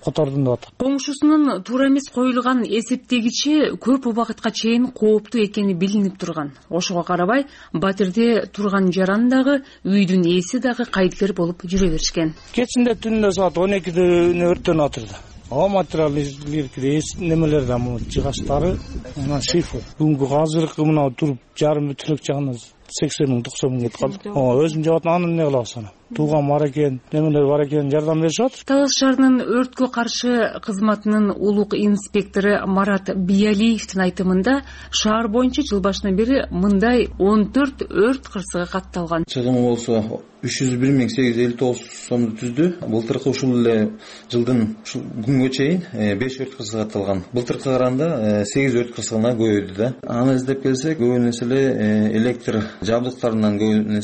котордум деп атат. Коңшусунун туура эмес коюлган эсептегичи көп убакытка чейин кооптуу экени билинип турган. Ошого карабай батирде турган жаран дагы, үйдүн ээси дагы кайдыгер болуп жүрө беришкен. Кечинде түндө саат он экиде өрттөнүп атырды. А материалдерде немелер да жыгачтары, анан шифр. Бүгүнкү азыркы мына туруп жарым бүтүрөк жагына сексен миң токсон миң кетип калды. Өзүм жабат анын не кылабыз аны. Тууган бар экен, немелер бар экен, жардам беришип атыр. Талас шаарынын өрткө каршы кызматынын улук инспектору Марат Биялиевдин айтымында шаар боюнча жыл башынан бери мындай он төрт өрт кырсыгы катталган. Чыгымы болсо үч жүз бир миң сегиз жүз элүү тогуз сомду түздү. Былтыркы ушул эле жылдын күнгө чейин беш өрт кырсыгы катталган. Былтыркыга караганда сегиз өрт кырсыгына көбөйдү да. Аны издеп келсек, көбүн эсе электр жабдыктарынан көбүн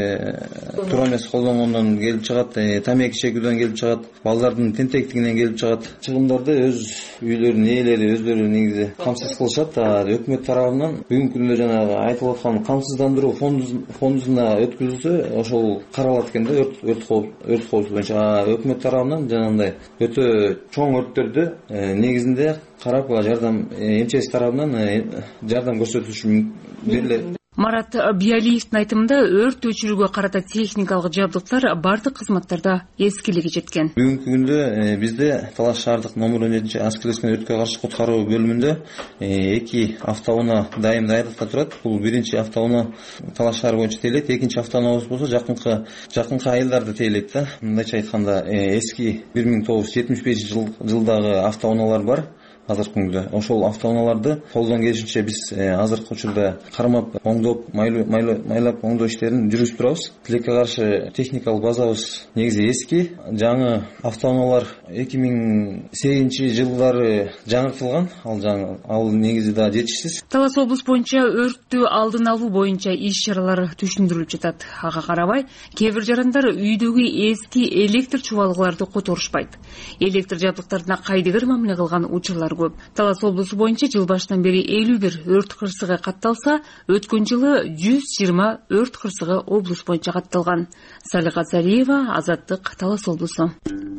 эсе туура эмес колдонгондон келип чыгат, тамеки чегүүдөн келип чыгат, балдардын тентектигинен келип чыгат. Чыгымдарды өз үйлөрүнүн ээлери өздөрү негизи камсыз кылышат. Өкмөт тарабынан бүгүнкү күндө жанагы айтылып аткан камсыздандыруу фондуна өткүзүлсө, ошол каралат экен да, өрт коопсуздук боюнча. Өкмөт тарабынан жанагындай өтө чоң өрттөрдү негизинде карап жардам МЧС тарабынан жардам көрсөтүлүшү берилет. Марат Биялиевдин айтымында өрт өчүрүүгө карата техникалык жабдыктар бардык кызматтарда эскилиги жеткен. Бүгүнкү күндө бизде Талас шаардык номер он жетинчи аскерлешкен өрткө каршы куткаруу бөлүмүндө эки автоунаа дайым даярдыкта турат. Бул биринчи автоунаа Талас шаары боюнча тейлейт, экинчи автоунаабыз болсо жакынкы жакынкы айылдарды тейлейт да. Мындайча айтканда, эски бир миң тогуз жүз жетимиш бешинчи жылдагы автоунаалар бар. Азыркы күндө ошол автоунааларды колдон келишинче биз азыркы учурда кармап, оңдоп, майлап оңдоо иштерин жүргүзүп турабыз. Тилекке каршы техникалык базабыз негизи эски. Жаңы автоунаалар эки миң сегизинчи жылдары жаңыртылган. Ал жаңы ал негизи да жетишсиз. Талас облус боюнча өрттү алдын алуу боюнча иш-чаралар түшүндүрүлүп жатат. Ага карабай, кээ бир жарандар үйдөгү эски электр чубалгыларды которушпайт. Электр жабдыктарына кайдыгер мамиле кылган учурлар көп. Талас облусу боюнча жыл башынан бери элүү бир өрт кырсыгы катталса, өткөн жылы жүз жыйырма өрт кырсыгы облус боюнча катталган. Салиха Цариева, Азаттык, Талас облусу.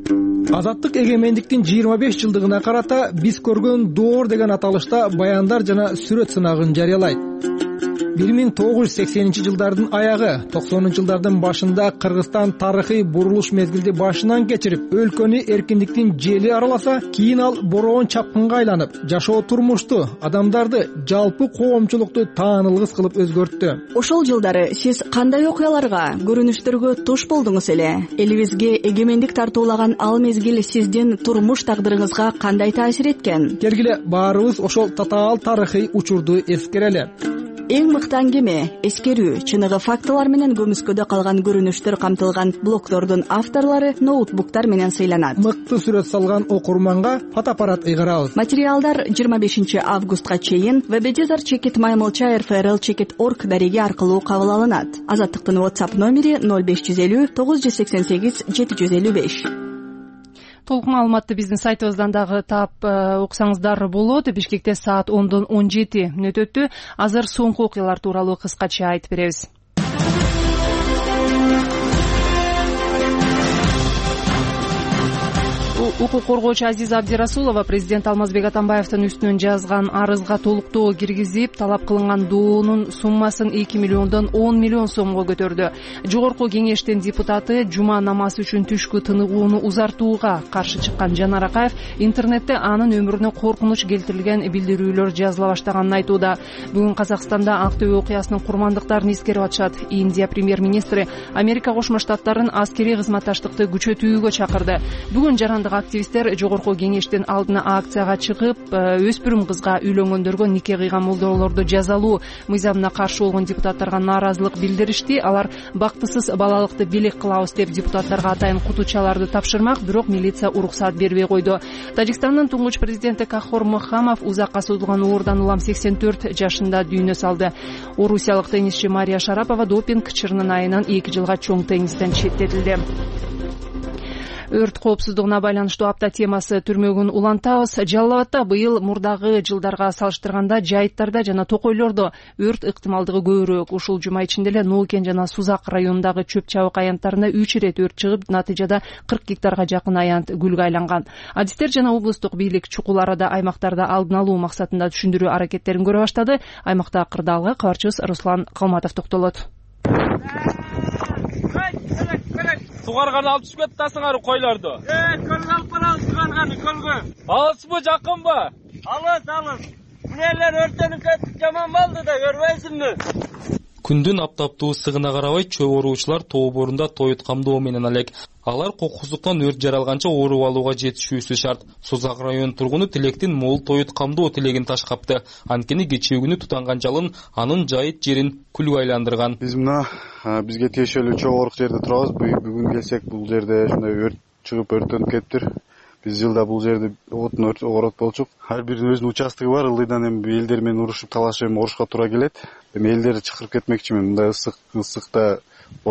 Азаттык эгемендиктин жыйырма беш жылдыгына карата биз көргөн доор деген аталышта баяндар жана сүрөт сынагын жарыялайт. бир миң тогуз жүз сексенинчи жылдардын аягы, токсонунчу жылдардын башында Кыргызстан тарыхый бурулуш мезгилди башынан кечирип, өлкөнү эркиндиктин жели араласа, кийин ал бороон чапкынга айланып, жашоо турмушту, адамдарды, жалпы коомчулукту таанылгыс кылып өзгөрттү. Ошол жылдары сиз кандай окуяларга, көрүнүштөргө туш болдуңуз эле? Элибизге эгемендик тартуулаган ал мезгил сиздин турмуш тагдырыңызга кандай таасир эткен? Келгиле баарыбыз ошол татаал тарыхый учурду эскерели. Эң мыкты аңгеме, эскерүү, чыныгы фактылар менен көмүскөдө калган көрүнүштөр камтылган блогдордун авторлору ноутбуктар менен сыйланат. Мыкты сүрөт салган окурманга фотоаппарат ыйгарабыз. Материалдар жыйырма бешинчи августка чейин веб-эдитор чекит маймылча эр эф эр эл чекит точка орг дареги аркылуу кабыл алынат. Азаттыктын WhatsApp номери ноль беш жүз элүү тогуз жүз сексен сегиз жети жүз элүү беш. Толук маалыматты биздин сайтыбыздан дагы таап окусаңыздар болот. Бишкекте саат ондон он жети мүнөт өттү. Азыр соңку окуялар тууралуу кыскача айтып беребиз. Укук коргоочу Азиза Абдирасулова президент Алмазбек Атамбаевдин үстүнөн жазган арызга толуктоо киргизип, талап кылынган доонун суммасын эки миллиондон он миллион сомго көтөрдү. Жогорку кеңештин депутаты жума намазы үчүн түшкү тыныгууну узартууга каршы чыккан Жанар Акаев интернетте анын өмүрүнө коркунуч келтирилген билдирүүлөр жазыла баштаганын айтууда. Бүгүн Казакстанда Актөбө окуясынын курмандыктарын эскерип атышат. Индия премьер-министри Америка Кошмо Штаттарын аскерий кызматташтыкты күчөтүүгө чакырды. Бүгүн жарандык активисттер жогорку кеңештин алдына акцияга чыгып, өспүрүм кызга үйлөнгөндөргө нике кыйган молдолорду жазалуу мыйзамына каршы болгон депутаттарга нааразылык билдиришти. Алар бактысыз балалыкты белек кылабыз деп депутаттарга атайын кутучаларды тапшырмак, бирок милиция уруксат бербей койду. Тажикстандын туңгуч президенти Кахор Мохамов узакка созулган оордан улам сексен төрт жашында дүйнө салды. Орусиялык теннисчи Мария Шарапова допинг чырынын айынан эки жылга чоң теннистен четтетилди. Өрт коопсуздугуна байланыштуу апта темасы түрмөгүн улантабыз. Жалал Абадда быйыл мурдагы жылдарга салыштырганда жайыттарда жана токойлордо өрт ыктымалдыгы көбүрөөк. Ушул жума ичинде эле Нуукен жана Сузак районундагы чөп чабык аянттарында үч ирет өрт чыгып, натыйжада кырк гектарга жакын аянт күлгө айланган. Адистер жана облустук бийлик чукул арада аймактарда алдын алуу максатында түшүндүрүү аракеттерин көрө баштады. Аймакта кырдаалга кабарчыбыз Руслан Калматов токтолот. Сугарганы алып түшүп кетасыңар койлорду. Э, көлгө алып барабыз сугарганы көлгө. Алысбы, жакынбы? Алыс, алыс. Булелер өртөнүп кетип жаман болду да, көрбөйсүңбү? Күндүн аптаптуу ысыгына карабай чөп оруучулар тоо борунда тоют камдоо менен алек. Алар кокусуздуктан өрт жаралганча ооруп алууга жетишүүсү шарт. Сузак район тургуну Тилектин мол тоют камдоо тилегин ташкапты. Анткени кечээ күнү тутанган жалын анын жайыт жерин күлгө айландырган. Биз мына бизге тиешелүү чоң орук жерде турабыз. Бүгүн келсек бул жерде ушундай өрт чыгып өрттөнүп кетиптир. Биз жылда бул жерде отун орот болчук. Ар биринин өзүнүн участогу бар. Ылдыйдан эми элдер менен урушуп талашып эми урушка туура келет. Эми элдерди чакырып кетмекчимин. Мындай ысык ысыкта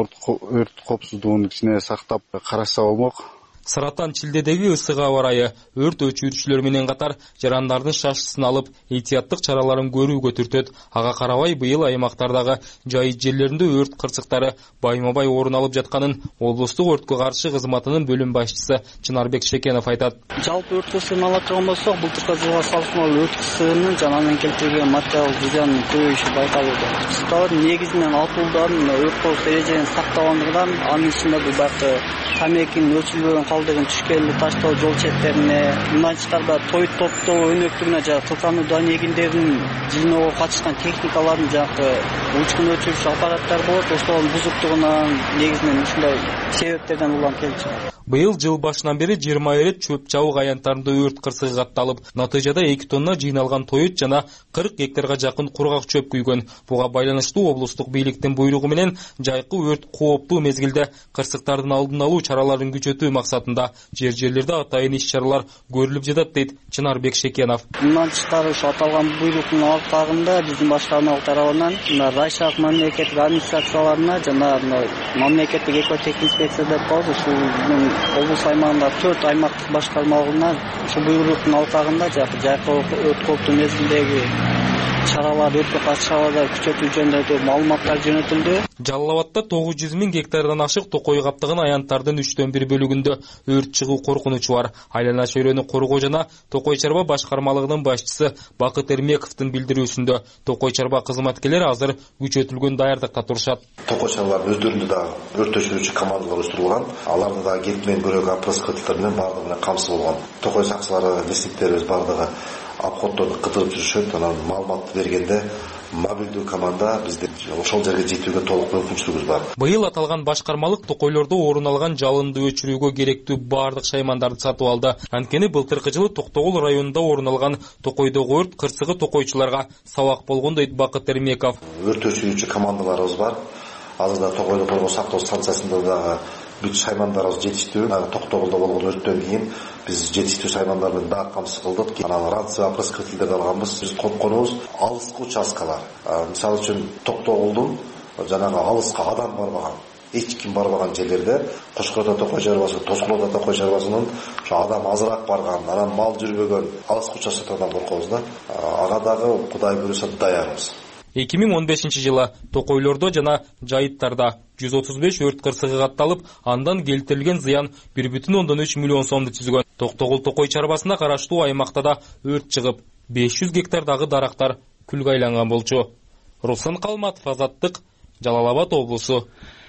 өрт коопсуздугун кичине сактап карашса болмок. Саратан Чилдедеги ысык аба ырайы өрт өчүрүүчүлөр менен катар жарандардын шашысын алып, эhtiyаттык чараларын көрүүгө түртөт. Ага карабай быйыл аймактардагы жайыт жерлеринде өрт кырсыктары байма-бай орун алып жатканын облустук өрткө каршы кызматынын бөлүм башчысы Чынарбек Шекенов айтат. Жалпы өрт кырсыгын ала турган болсок, былтыркы жылга салыштырмалуу өрт кырсыгынын жана анын келтирген материалдык зыянынын көбөйүшү байкалууда. Кырсыктардын негизинен алпылдарын өрт коопсуздук эрежелерин сактабагандыгынан, анын ичинде бул бакты тамекинин өчүрүлбөгөн калдыгын түшкелди таштоо жол четтерине, мындан тышкарда тоют топтоо өнөктүгүнө жана кылкануу эгиндерин жыйноого катышкан техникалардын жакы учкун өчүрүүчү аппараттар болот. Ошонун бузуктугунан негизинен ушундай себептерден улам келип чыгат. Быйыл жыл башынан бери жыйырма ирет чөп чабык аянттарында өрт кырсыгы катталып, натыйжада эки тонна жыйналган тоют жана кырк гектарга жакын кургак чөп күйгөн. Буга байланыштуу облустук бийликтин буйругу менен жайкы өрт кооптуу мезгилде кырсыктардын алдын алуу чараларын күчөтүү максатында жер жерлерде атайын иш-чаралар көрүлүп жатат дейт Чынарбек Шекенов. Мындан тышкары ушу аталган буйруктун алкагында биздин башкармалык тарабынан райшак мамлекеттик администрацияларына жана мамлекеттик экотехник инспекция деп коебуз, ушул облус аймагында төрт аймактык башкармалыгына ушул буйруктун алкагында жайкы өрт кооптуу мезгилдеги чаралар, өрткө каршы чараларды күчөтүү жөнүндө маалыматтар жөнөтүлдү. Жалал Абадда тогуз жүз миң гектардан ашык токой каптаган аянттардын үчтөн бир бөлүгүндө өрт чыгуу коркунучу бар. Айлана чөйрөнү коргоо жана Токой чарба башкармалыгынын башчысы Бакыт Эрмековдун билдирүүсүндө Токой чарба кызматкерлери азыр күчөтүлгөн даярдыкта турушат. Токой чарбалардын өздөрүндө да өрт өчүрүүчү командалар өстүрүлгөн. Аларды да келтмен бөлөк опрыскиватель менен бардыгы менен камсыз болгон. Токой сакчылары, лесниктерибиз бардыгы обходдорду кыдырып жүрүшөт. Анан маалыматты бергенде мобилдүү команда бизде ошол жерге жетүүгө толук мүмкүнчүлүгүбүз бар. Быйыл аталган башкармалык токойлордо орун алган жалынды өчүрүүгө керектүү баардык шаймандарды сатып алды. Анткени былтыркы жылы Токтогул районунда орун алган токойдогу өрт кырсыгы токойчуларга сабак болгон дейт Бакыт Эрмеков. Өрт өчүрүүчү командаларыбыз бар. Азырда Токойду коргоо сактоо станциясында дагы бүт шаймандарыбыз жетиштүү. Токтогулда болгон өрттөн кийин биз жетиштүү шаймандар менен дагы камсыз кылдык. Анан ранцевый опрыскивательдерди алганбыз. Биз корконубуз алыскы участкалар. Мисалы үчүн Токтогулдун жанагы алыска адам барбаган, эч ким барбаган жерлерде Кошкордо Токой чарбасы, Тоскулоодо Токой чарбасынын ошо адам азыраак барган, анан мал жүрбөгөн алыскы участкалардан коркобуз да. Ага дагы Кудай буйруса даярбыз. эки миң он бешинчи жылы токойлордо жана жайыттарда жүз отуз беш өрт кырсыгы катталып, андан келтирилген зыян бир бүтүн ондон үч миллион сомду түзгөн. Токтогул Токой чарбасына караштуу аймакта да өрт чыгып, беш жүз гектардагы дарактар күлгө айланган болчу. Руслан Калматов, Азаттык, Жалал Абад облусу.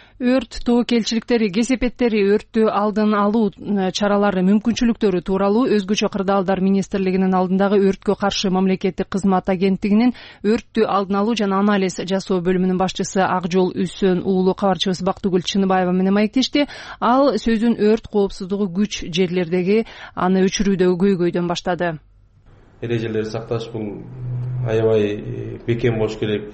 Өрт тобокелчиликтери, кесепеттери, өрттү алдын алуу чаралары, мүмкүнчүлүктөрү тууралуу Өзгөчө кырдаалдар министрлигинин алдындагы өрткө каршы мамлекеттик кызмат агенттигинин өрттү алдын алуу жана анализ жасоо бөлүмүнүн башчысы Акжол Үсөн уулу кабарчыбыз Бактыгүл Чыныбаева менен маектешти. Ал сөзүн өрт коопсуздугу күч жерлердеги аны өчүрүүдөгү көйгөйдөн баштады. Эрежелерди сакташ бул аябай бекем болуш керек.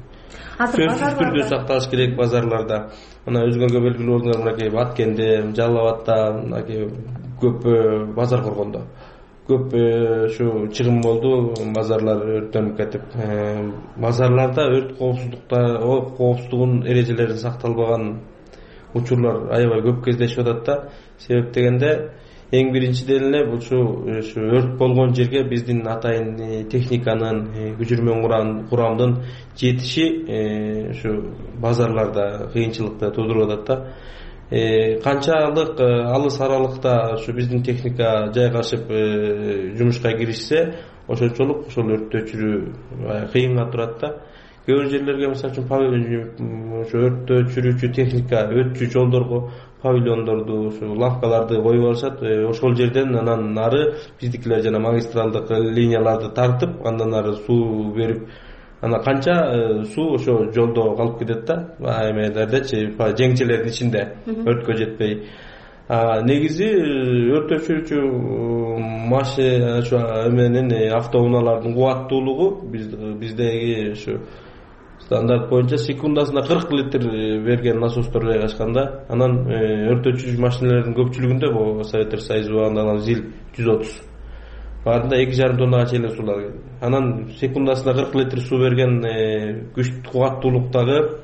Сөзсүз түрдө сакташ керек базарларда. Мына өзгөгө белгилүү орундар мынакей Баткенде, Жалал Абадда, мынакей көп базар коргондо. Көп ушу чыгым болду, базарлар өрттөнүп кетип. Базарларда өрт коопсуздукта, коопсуздугунун эрежелери сакталбаган учурлар аябай көп кездешип атат да. Себеп дегенде эң биринчиден эле бул ушу өрт болгон жерге биздин атайын техниканын, күчүрмөн курамдын жетиши ушу базарларда кыйынчылыкты туудуруп атат да. Канчалык алыс аралыкта ушу биздин техника жайгашып жумушка киришсе, ошончолук ошол өрттү өчүрүү кыйынга турат да. Кээ бир жерлерге мисалы үчүн ошо өрттү өчүрүүчү техника өтчү жолдорго павильондорду, ушу лавкаларды коюп алышат. Ошол жерден анан нары биздикилер жана магистралдык линияларды тартып, андан ары суу берип, ана канча суу ошо жолдо калып кетет да. Эмелердечи, жеңчелердин ичинде өрткө жетпей. Негизи өрт өчүрүүчү машина ошо эменин автоунаалардын кубаттуулугу биздеги ушу стандарт боюнча секундасына кырк литр берген насостор жайгашканда, анан өрт өчүрүүчү машиналардын көпчүлүгүндө бул Советтер Союзу убагында ЗИЛ жүз отуз баарында эки жарым тоннага чейин суулар. Анан секундасына кырк литр суу берген күчтүү кубаттуулуктагы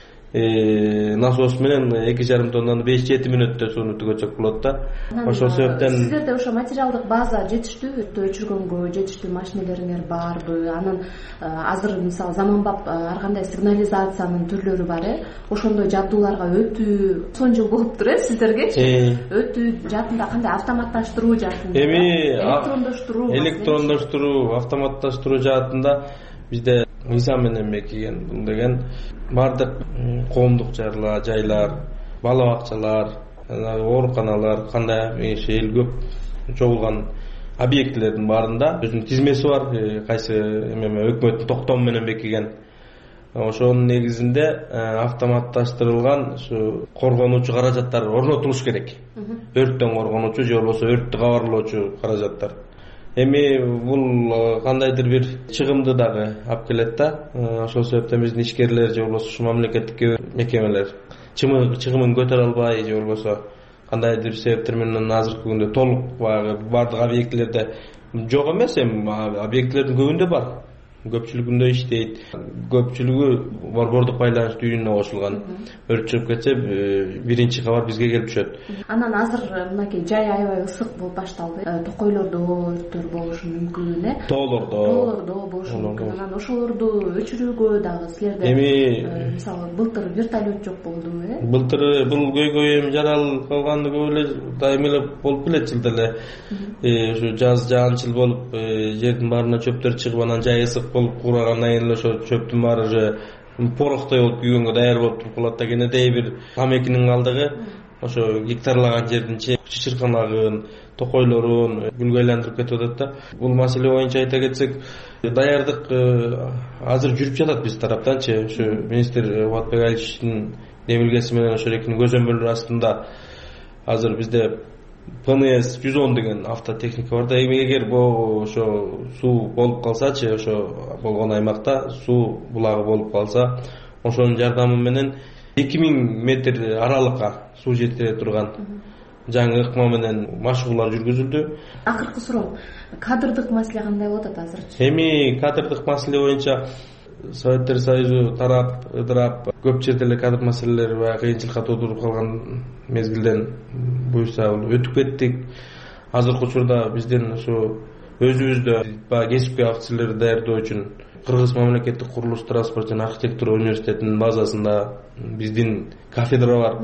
насос менен эки жарым тоннаны беш жети мүнөттө сууну түгөтсөк болот да. Ошол себептен сиздерде ошо материалдык база жетиштүүбү? Өрттү өчүргөнгө жетиштүү машинелериңер барбы? Анан азыр мисалы заманбап ар кандай сигнализациянын түрлөрү бар, э? Ошондой жабдууларга өтүү сон жыл болуптур, э, сиздергечи? Өтүү жаатында кандай автоматташтыруу жаатында? Эми электрондоштуруу, электрондоштуруу, автоматташтыруу жаатында бизде мыйзам менен бекиген бул деген бардык коомдук жайлар, бала бакчалар, ооруканалар, кандай эл көп чогулган объектилердин баарында өзүнүн тизмеси бар, кайсы эме өкмөттүн токтому менен бекиген. Ошонун негизинде автоматташтырылган ушу коргонуучу каражаттар орнотулуш керек. Өрттөн коргонуучу же болбосо өрттү кабарлоочу каражаттар. Эми бул кандайдыр бир чыгымды дагы алып келет да. Ошол себептен биздин ишкерлер же болбосо ушу мамлекеттик мекемелер чыгымын көтөрө албай же болбосо кандайдыр себептер менен азыркы күндө толук баягы бардык объектилерде жок эмес, эми объектилердин көбүндө бар. Көпчүлүгүндө иштейт. Көпчүлүгү борбордук байланыш түйүнүнө кошулган. Өрт чыгып кетсе, биринчи кабар бизге келип түшөт. Анан азыр мынакей жай аябай ысык болуп башталды. Токойлордо өрттөр болушу мүмкүн, э? Тоолордо. Тоолордо болушу мүмкүн. Анан ошолорду өчүрүүгө дагы силерде эми мисалы былтыр вертолет жок болду, э? Былтыр бул көйгөй эми жаралып калганды көп эле дайым эле болуп келет жылда эле. Ушу жаз жаанчыл болуп, жердин баарына чөптөр чыгып, анан жай ысык болуп курагандан кийин эле ошо чөптүн баары же порохтой болуп күйгөнгө даяр болуп туруп калат да. Кенедей бир тамекинин калдыгы ошо гектарлаган жердин чычырканагын, токойлорун гүлгө айландырып кетип атат да. Бул маселе боюнча айта кетсек, даярдык азыр жүрүп жатат биз тараптанчы. Ушу министр Кубатбек Аличтин демилгеси менен ошо экинин көзөмөлү астында азыр бизде П Н С жүз он деген автотехника бар да. Эми эгер бул ошо суу болуп калсачы, ошо болгон аймакта суу булагы болуп калса, ошонун жардамы менен эки миң метр аралыкка суу жеткире турган жаңы ыкма менен машыгуулар жүргүзүлдү. Акыркы суроо, кадрдык маселе кандай болуп атат азырчы? Эми кадрдык маселе боюнча Советтер Союзу тарап, ыдырап, көп жерде эле кадр маселелери баягы кыйынчылыкка туудуруп калган мезгилден буюрса өтүп кеттик. Азыркы учурда биздин ушу өзүбүздө баягы кесипкөй офицерлерди даярдоо үчүн Кыргыз мамлекеттик курулуш, транспорт жана архитектура университетинин базасында биздин кафедра бар.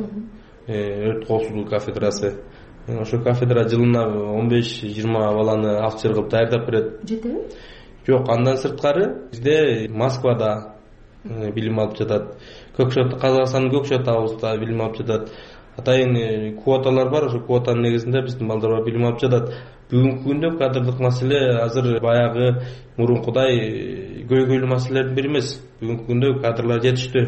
Өрт коопсуздугу кафедрасы. Ошо кафедра жылына он беш жыйырма баланы офицер кылып даярдап берет. Жетеби? Жок, андан сырткары бизде Москвада билим алып жатат. Көкшөт, Казакстандын Көкшөт облусунда билим алып жатат. Атайын квоталар бар, ошо квотанын негизинде биздин балдар билим алып жатат. Бүгүнкү күндө кадрдык маселе азыр баягы мурункудай көйгөйлүү маселелердин бири эмес. Бүгүнкү күндө кадрлар жетиштүү.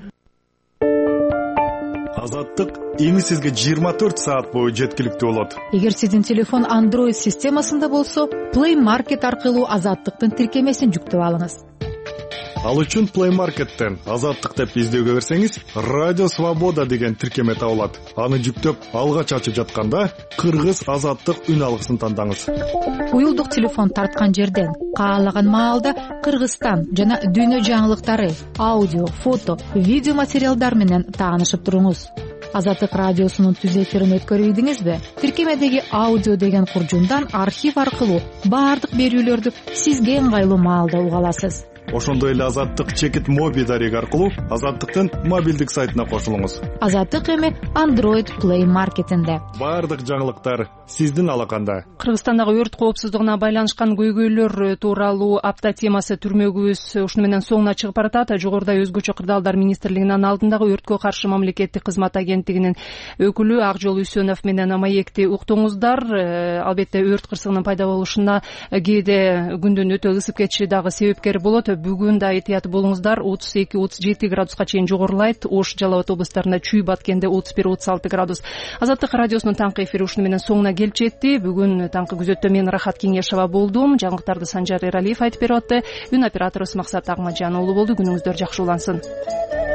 Азаттык эми сизге жыйырма төрт саат бою жеткиликтүү болот. Эгер сиздин телефон Android системасында болсо, Play Market аркылуу Азаттыктын тиркемесин жүктөп алыңыз. Ал үчүн Play Market'тен Азаттык деп издөөгө берсеңиз, Радио Свобода деген тиркеме табылат. Аны жүктөп, алгач ачып жатканда Кыргыз Азаттык үн алгысын тандаңыз. Уюлдук телефон тарткан жерден каалаган маалда Кыргызстан жана дүйнө жаңылыктары, аудио, фото, видео материалдар менен таанышып туруңуз. Азаттык радиосунун түз эфирин өткөрүп идиңизби? Тиркемедеги аудио деген куржундан архив аркылуу баардык берүүлөрдү сизге ыңгайлуу маалда уга аласыз. Ошондой эле Азаттык чекит моби дареги аркылуу Азаттыктын мобилдик сайтына кошулуңуз. Азаттык эми Android Play Marketинде. Баардык жаңылыктар сиздин алаканда. Кыргызстандагы өрт коопсуздугуна байланышкан көйгөйлөр тууралуу апта темасы түрмөгүбүз ушуну менен соңуна чыгып баратат. Жогоруда өзгөчө кырдаалдар министрлигинин алдындагы өрткө каршы мамлекеттик кызмат агенттигинин өкүлү Акжол Үсөнов менен маекти уктуңуздар. Албетте өрт кырсыгынын пайда болушуна кээде күндүн өтө ысып кетиши дагы себепкер болот. Бүгүн да этият болуңуздар. отуз эки отуз жети градуска чейин жогорулайт. Ош, Жалал Абад облустарында Чүй, Баткенде отуз бир отуз алты градус. Азаттык радиосунун таңкы эфири ушуну менен соңуна келип жетти. Бүгүн таңкы күзөттө мен Рахат Кеңешова болдум. Жаңылыктарды Санжар Эралиев айтып берип атты. Үн операторубуз Максат Агмаджан уулу болду. Күнүңүздөр жакшы улансын.